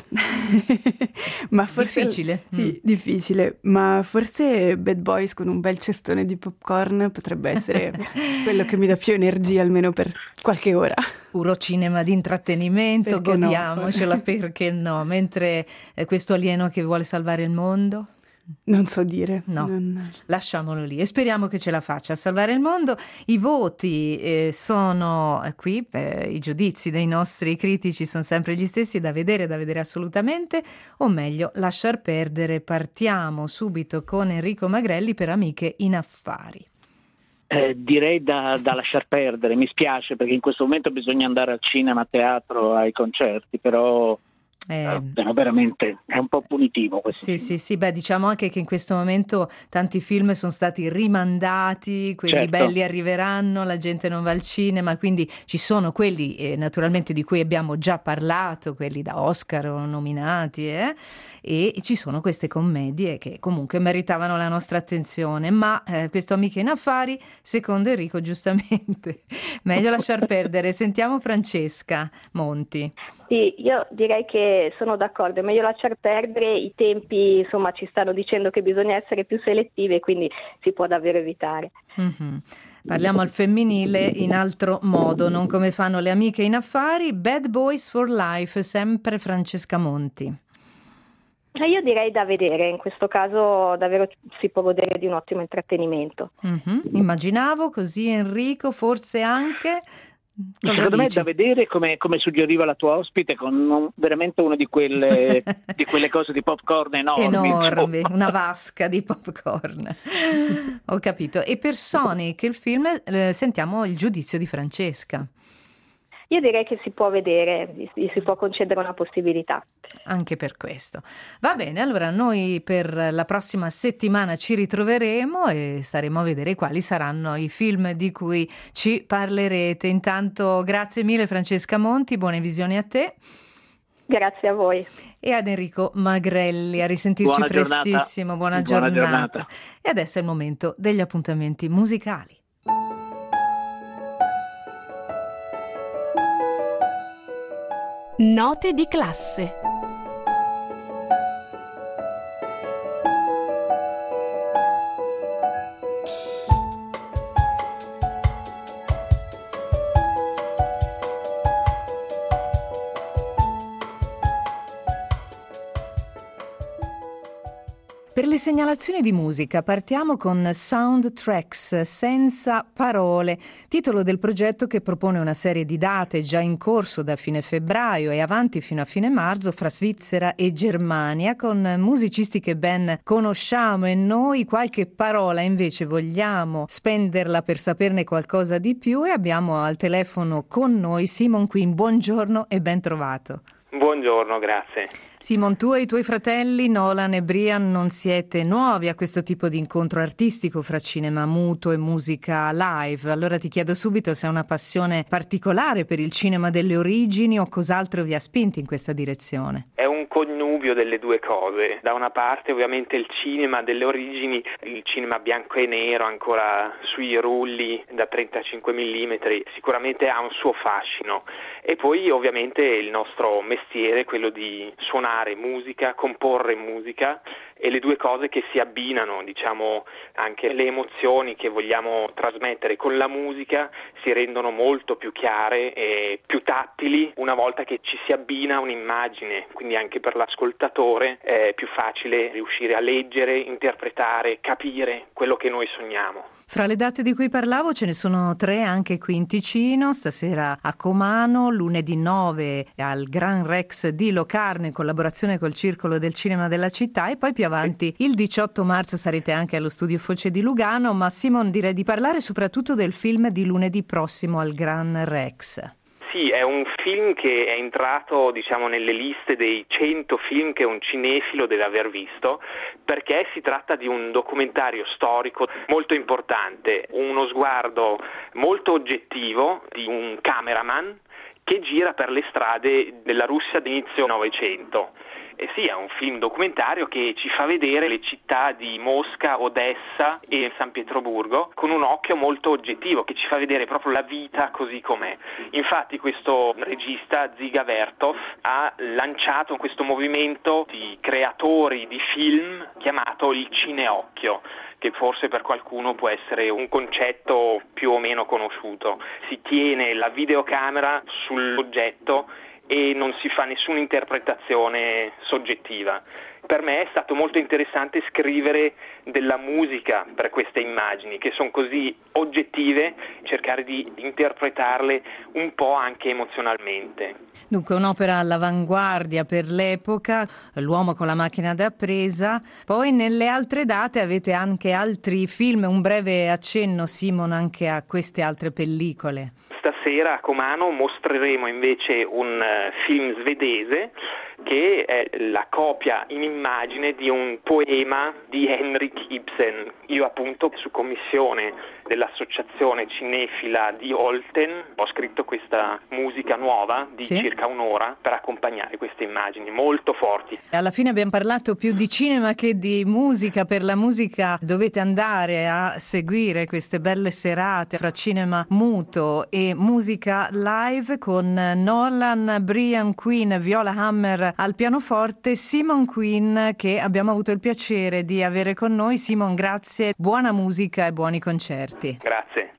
Ma forse difficile. Sì, mm. difficile, ma forse Bad Boys con un bel cestone di popcorn potrebbe essere quello che mi dà più energia, almeno per qualche ora. Puro cinema di intrattenimento, perché godiamocela, no? Perché no? Mentre eh, questo alieno che vuole salvare il mondo? Non so dire. No, non... lasciamolo lì e speriamo che ce la faccia a salvare il mondo. I voti eh, sono qui, eh, i giudizi dei nostri critici sono sempre gli stessi, da vedere, da vedere assolutamente, o meglio lasciar perdere. Partiamo subito con Enrico Magrelli per Amiche in Affari. Eh, direi da, da lasciar perdere, mi spiace perché in questo momento bisogna andare al cinema, a teatro, ai concerti, però... Eh, è veramente è un po' punitivo questo. Sì, sì, sì, beh, diciamo anche che in questo momento tanti film sono stati rimandati, quelli certo. belli arriveranno, la gente non va al cinema, quindi ci sono quelli eh, naturalmente di cui abbiamo già parlato, quelli da Oscar o nominati, eh, e ci sono queste commedie che comunque meritavano la nostra attenzione, ma eh, questo Amiche in Affari, secondo Enrico giustamente, meglio lasciar perdere. Sentiamo Francesca Monti. Sì, io direi che sono d'accordo, è meglio lasciar perdere, i tempi insomma ci stanno dicendo che bisogna essere più selettivi e quindi si può davvero evitare. Mm-hmm. Parliamo al femminile in altro modo, non come fanno le Amiche in Affari. Bad Boys for Life, sempre Francesca Monti. Io direi da vedere, in questo caso davvero si può godere di un ottimo intrattenimento. Mm-hmm. Immaginavo così, Enrico, forse anche... Cosa Secondo dici? me è da vedere, come, come suggeriva la tua ospite, con un, veramente una di quelle, di quelle cose di popcorn enormi. Enormi, insomma. una vasca di popcorn. Ho capito. E per Sonic, il film, eh, sentiamo il giudizio di Francesca. io direi che si può vedere, gli si può concedere una possibilità. Anche per questo. Va bene, allora noi per la prossima settimana ci ritroveremo e staremo a vedere quali saranno i film di cui ci parlerete. Intanto grazie mille Francesca Monti, buone visioni a te. Grazie a voi. E ad Enrico Magrelli, a risentirci buona prestissimo, buona, buona giornata. giornata. E adesso è il momento degli appuntamenti musicali. Note di classe. Per le segnalazioni di musica partiamo con Soundtracks senza parole, titolo del progetto che propone una serie di date già in corso da fine febbraio e avanti fino a fine marzo fra Svizzera e Germania, con musicisti che ben conosciamo e noi qualche parola invece vogliamo spenderla per saperne qualcosa di più e abbiamo al telefono con noi Simon Quinn. Buongiorno e ben trovato. Buongiorno, grazie. Simon, tu e i tuoi fratelli Nolan e Brian non siete nuovi a questo tipo di incontro artistico fra cinema muto e musica live. Allora ti chiedo subito se hai una passione particolare per il cinema delle origini o cos'altro vi ha spinti in questa direzione. È un connubio delle due cose. Da una parte ovviamente il cinema delle origini, il cinema bianco e nero ancora sui rulli da trentacinque millimetri, sicuramente ha un suo fascino. E poi ovviamente il nostro mestiere, quello di suonare musica, comporre musica e le due cose che si abbinano, diciamo anche le emozioni che vogliamo trasmettere con la musica si rendono molto più chiare e più tattili una volta che ci si abbina un'immagine, quindi anche per l'ascoltatore è più facile riuscire a leggere, interpretare, capire quello che noi sogniamo. Fra le date di cui parlavo ce ne sono tre anche qui in Ticino, stasera a Comano, lunedì nove al Gran Rex di Locarno in collaborazione col Circolo del Cinema della città e poi più avanti il diciotto marzo sarete anche allo Studio Foce di Lugano, ma Simon direi di parlare soprattutto del film di lunedì prossimo al Gran Rex. Sì, è un film che è entrato, diciamo, nelle liste dei cento film che un cinefilo deve aver visto, perché si tratta di un documentario storico molto importante, uno sguardo molto oggettivo di un cameraman che gira per le strade della Russia d'inizio Novecento. Eh sì, è un film documentario che ci fa vedere le città di Mosca, Odessa e San Pietroburgo con un occhio molto oggettivo che ci fa vedere proprio la vita così com'è. Infatti questo regista Dziga Vertov ha lanciato questo movimento di creatori di film chiamato il cineocchio, che forse per qualcuno può essere un concetto più o meno conosciuto. Si tiene la videocamera sull'oggetto e non si fa nessuna interpretazione soggettiva. Per me è stato molto interessante scrivere della musica per queste immagini che sono così oggettive, cercare di interpretarle un po' anche emozionalmente. Dunque un'opera all'avanguardia per l'epoca, L'uomo con la macchina da presa. Poi nelle altre date avete anche altri film, un breve accenno Simon anche a queste altre pellicole. Stasera a Comano mostreremo invece un film svedese che è la copia in immagine di un poema di Henrik Ibsen. Io appunto su commissione dell'associazione cinefila di Olten ho scritto questa musica nuova di sì? circa un'ora per accompagnare queste immagini molto forti. Alla fine abbiamo parlato più di cinema che di musica. Per la musica dovete andare a seguire queste belle serate fra cinema muto e musica live con Nolan, Brian Quinn, Viola Hammer al pianoforte, Simon Quinn che abbiamo avuto il piacere di avere con noi. Simon, grazie, buona musica e buoni concerti. Grazie.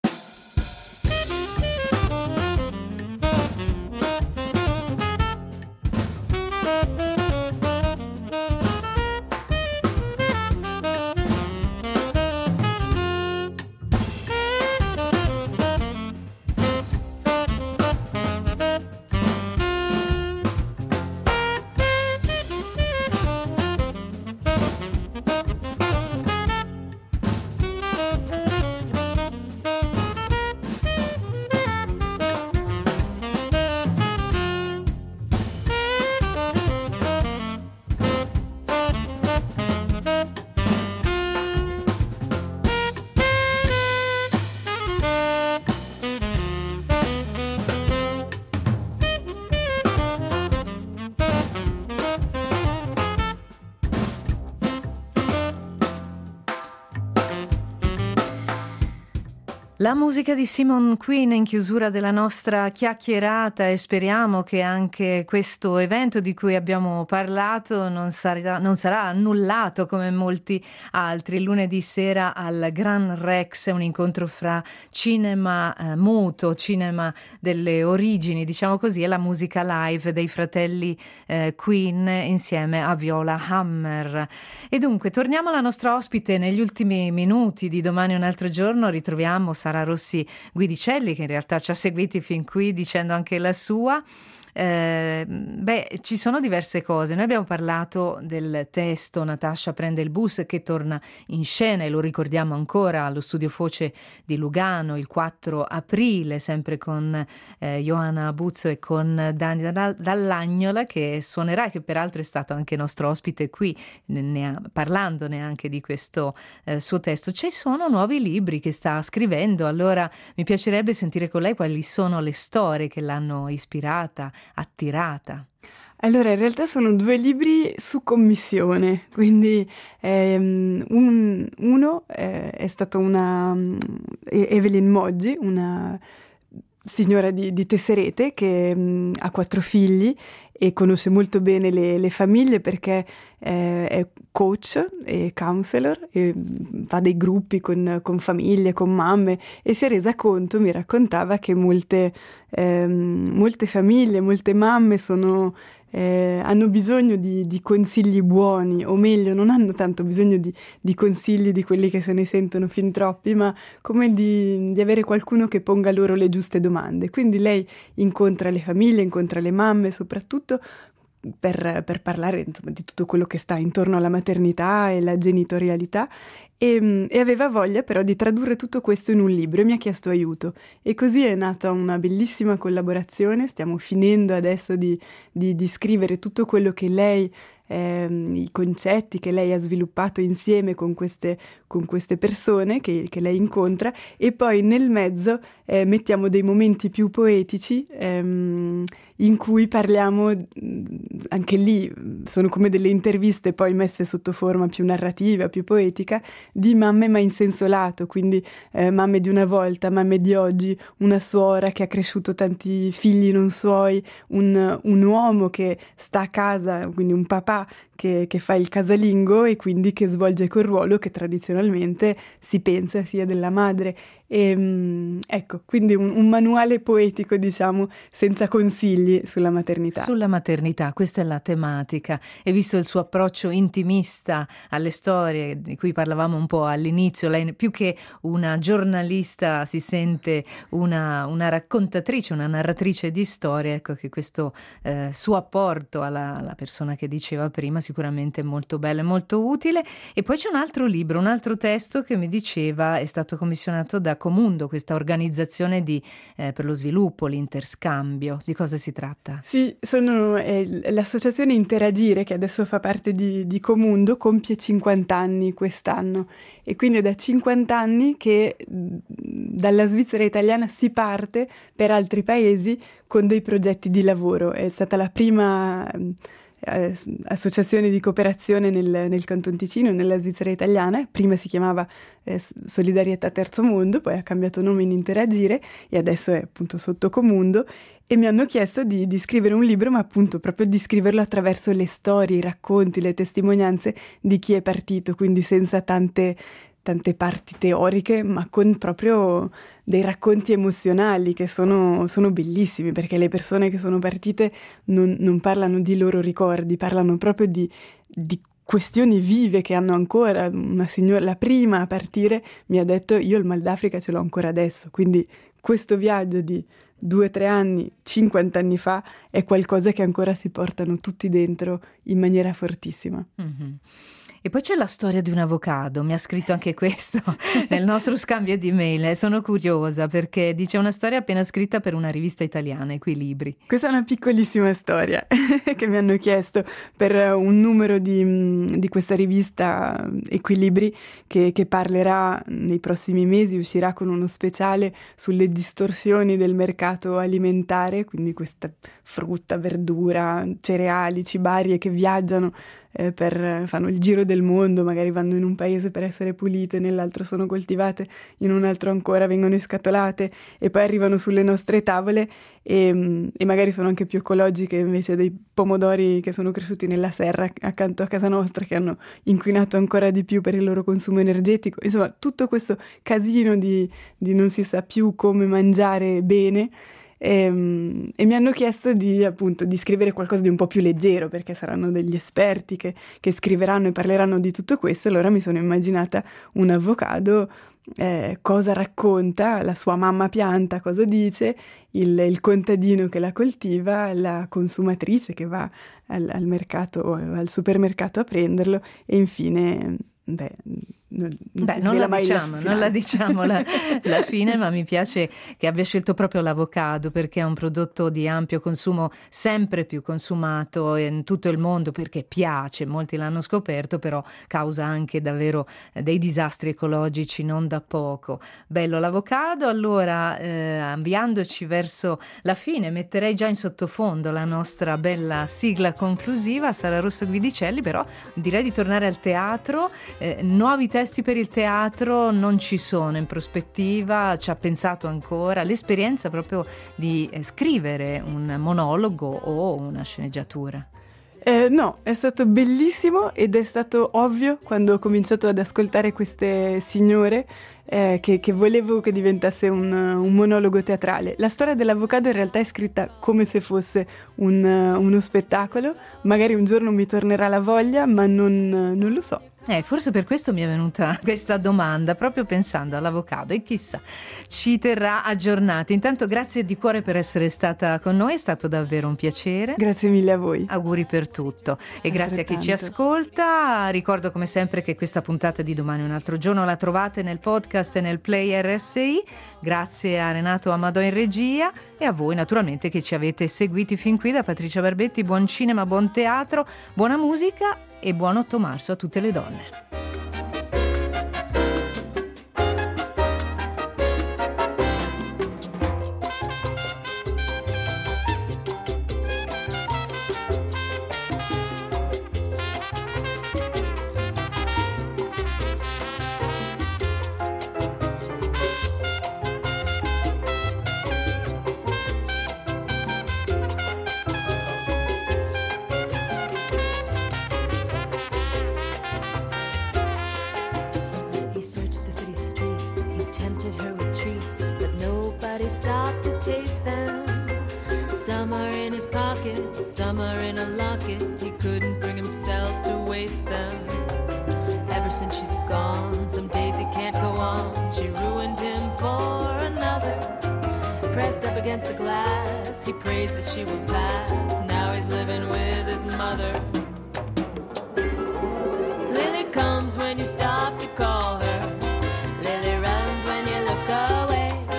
La musica di Simon Quinn in chiusura della nostra chiacchierata, e speriamo che anche questo evento di cui abbiamo parlato non sarà, non sarà annullato come molti altri. Lunedì sera al Gran Rex, un incontro fra cinema eh, muto, cinema delle origini, diciamo così, e la musica live dei fratelli eh, Quinn insieme a Viola Hammer. E dunque torniamo alla nostra ospite negli ultimi minuti di Domani un altro giorno. Ritroviamo Sara Rossi Guidicelli, che in realtà ci ha seguiti fin qui dicendo anche la sua. Eh, beh, ci sono diverse cose. Noi abbiamo parlato del testo Natascia prende il bus, che torna in scena, e lo ricordiamo ancora allo Studio Foce di Lugano il quattro aprile, sempre con eh, Ioana Buzzo e con Dani Dall'Agnola, che suonerà, che peraltro è stato anche nostro ospite qui, ne ha, parlandone anche di questo eh, suo testo. Ci sono nuovi libri che sta scrivendo, allora mi piacerebbe sentire con lei quali sono le storie che l'hanno ispirata, attirata. Allora, in realtà sono due libri su commissione, quindi ehm, un, uno eh, è stato una Evelyn Moggi, una signora di, di Tesserete che mh, ha quattro figli e conosce molto bene le, le famiglie, perché eh, è coach e counselor e fa dei gruppi con, con famiglie, con mamme, e si è resa conto, mi raccontava, che molte, ehm, molte famiglie, molte mamme sono... Eh, hanno bisogno di, di consigli buoni, o meglio, non hanno tanto bisogno di, di consigli di quelli che se ne sentono fin troppi, ma come di, di avere qualcuno che ponga loro le giuste domande. Quindi lei incontra le famiglie, incontra le mamme soprattutto per, per parlare, insomma, di tutto quello che sta intorno alla maternità e la genitorialità, e, e aveva voglia però di tradurre tutto questo in un libro, e mi ha chiesto aiuto, e così è nata una bellissima collaborazione. Stiamo finendo adesso di, di, di scrivere tutto quello che lei ehm, i concetti che lei ha sviluppato insieme con queste, con queste persone che, che lei incontra, e poi nel mezzo eh, mettiamo dei momenti più poetici ehm, in cui parliamo, anche lì sono come delle interviste poi messe sotto forma più narrativa, più poetica, di mamme ma in senso lato, quindi eh, mamme di una volta, mamme di oggi, una suora che ha cresciuto tanti figli non suoi, un, un uomo che sta a casa, quindi un papà che, che fa il casalingo e quindi che svolge quel ruolo che tradizionalmente si pensa sia della madre. E, ecco, quindi un, un manuale poetico, diciamo, senza consigli sulla maternità. Sulla maternità, questa è la tematica. E visto il suo approccio intimista alle storie di cui parlavamo un po' all'inizio, lei più che una giornalista si sente una, una raccontatrice, una narratrice di storie. Ecco che questo eh, suo apporto alla, alla persona che diceva prima sicuramente è molto bello e molto utile. E poi c'è un altro libro, un altro testo che mi diceva è stato commissionato da Comundo, questa organizzazione di, eh, per lo sviluppo, l'interscambio. Di cosa si tratta? Sì, sono eh, l'associazione Interagire, che adesso fa parte di, di Comundo, compie cinquanta anni quest'anno, e quindi è da cinquanta anni che dalla Svizzera italiana si parte per altri paesi con dei progetti di lavoro. È stata la prima eh, associazione di cooperazione nel, nel Canton Ticino, nella Svizzera italiana. Prima si chiamava eh, Solidarietà Terzo Mondo, poi ha cambiato nome in Interagire e adesso è appunto sotto Comundo, e mi hanno chiesto di, di scrivere un libro, ma appunto proprio di scriverlo attraverso le storie, i racconti, le testimonianze di chi è partito, quindi senza tante tante parti teoriche, ma con proprio dei racconti emozionali che sono, sono bellissimi, perché le persone che sono partite non, non parlano di loro ricordi, parlano proprio di, di questioni vive che hanno ancora. Una signora, la prima a partire, mi ha detto: io il mal d'Africa ce l'ho ancora adesso, quindi questo viaggio di due, tre anni, cinquanta anni fa è qualcosa che ancora si portano tutti dentro in maniera fortissima. Mm-hmm. E poi c'è la storia di un avocado, mi ha scritto anche questo nel nostro scambio di mail. Sono curiosa perché dice una storia appena scritta per una rivista italiana, Equilibri. Questa è una piccolissima storia che mi hanno chiesto per un numero di, di questa rivista Equilibri che, che parlerà nei prossimi mesi, uscirà con uno speciale sulle distorsioni del mercato alimentare, quindi questa frutta, verdura, cereali, cibarie che viaggiano eh, per, fanno il giro del mondo, magari vanno in un paese per essere pulite, nell'altro sono coltivate, in un altro ancora vengono iscatolate e poi arrivano sulle nostre tavole e, e magari sono anche più ecologiche invece dei pomodori che sono cresciuti nella serra accanto a casa nostra, che hanno inquinato ancora di più per il loro consumo energetico. Insomma, tutto questo casino di, di non si sa più come mangiare bene. E, e mi hanno chiesto di, appunto, di scrivere qualcosa di un po' più leggero, perché saranno degli esperti che, che scriveranno e parleranno di tutto questo. Allora mi sono immaginata un avocado, eh, cosa racconta, la sua mamma pianta cosa dice, il, il contadino che la coltiva, la consumatrice che va al, al mercato o al supermercato a prenderlo e infine... Beh, non, non, Beh, non la diciamo, la non la diciamo la, la fine, ma mi piace che abbia scelto proprio l'avocado, perché è un prodotto di ampio consumo, sempre più consumato in tutto il mondo, perché piace, molti l'hanno scoperto, però causa anche davvero dei disastri ecologici non da poco. Bello l'avocado. Allora, eh, avviandoci verso la fine, metterei già in sottofondo la nostra bella sigla conclusiva, Sara Rossa Guidicelli, però direi di tornare al teatro. Eh, nuovi testi per il teatro non ci sono in prospettiva, ci ha pensato ancora l'esperienza proprio di eh, scrivere un monologo o una sceneggiatura? Eh, no, è stato bellissimo ed è stato ovvio quando ho cominciato ad ascoltare queste signore eh, che, che volevo che diventasse un, un monologo teatrale. La storia dell'avocado in realtà è scritta come se fosse un, uno spettacolo, magari un giorno mi tornerà la voglia, ma non, non lo so. Eh, forse per questo mi è venuta questa domanda, proprio pensando all'avocado, e chissà, ci terrà aggiornati. Intanto grazie di cuore per essere stata con noi, è stato davvero un piacere. Grazie mille a voi. Auguri per tutto e grazie a chi ci ascolta. Ricordo come sempre che questa puntata di Domani un altro giorno la trovate nel podcast e nel Play R S I. Grazie a Renato Amadò in regia e a voi naturalmente che ci avete seguiti fin qui. Da Patricia Barbetti, buon cinema, buon teatro, buona musica e buon otto marzo a tutte le donne. Stopped to taste them. Some are in his pocket, some are in a locket. He couldn't bring himself to waste them. Ever since she's gone, some days he can't go on. She ruined him for another. Pressed up against the glass, he prays that she will pass. Now he's living with his mother. Lily comes when you stop to call her. Lily runs when you look away.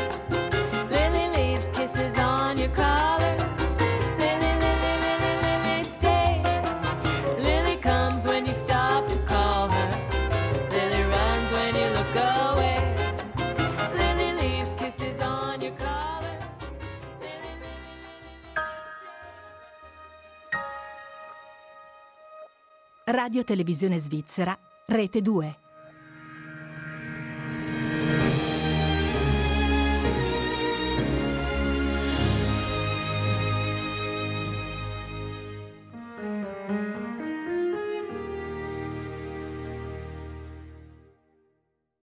Kisses on your collar. Lily, Lily, Lily, Lily, stay. Lily comes when you stop to call her. Lily runs when you look away. Lily leaves kisses on your collar. Lily, Lily, Lily, stay. Radio Televisione Svizzera, Rete due.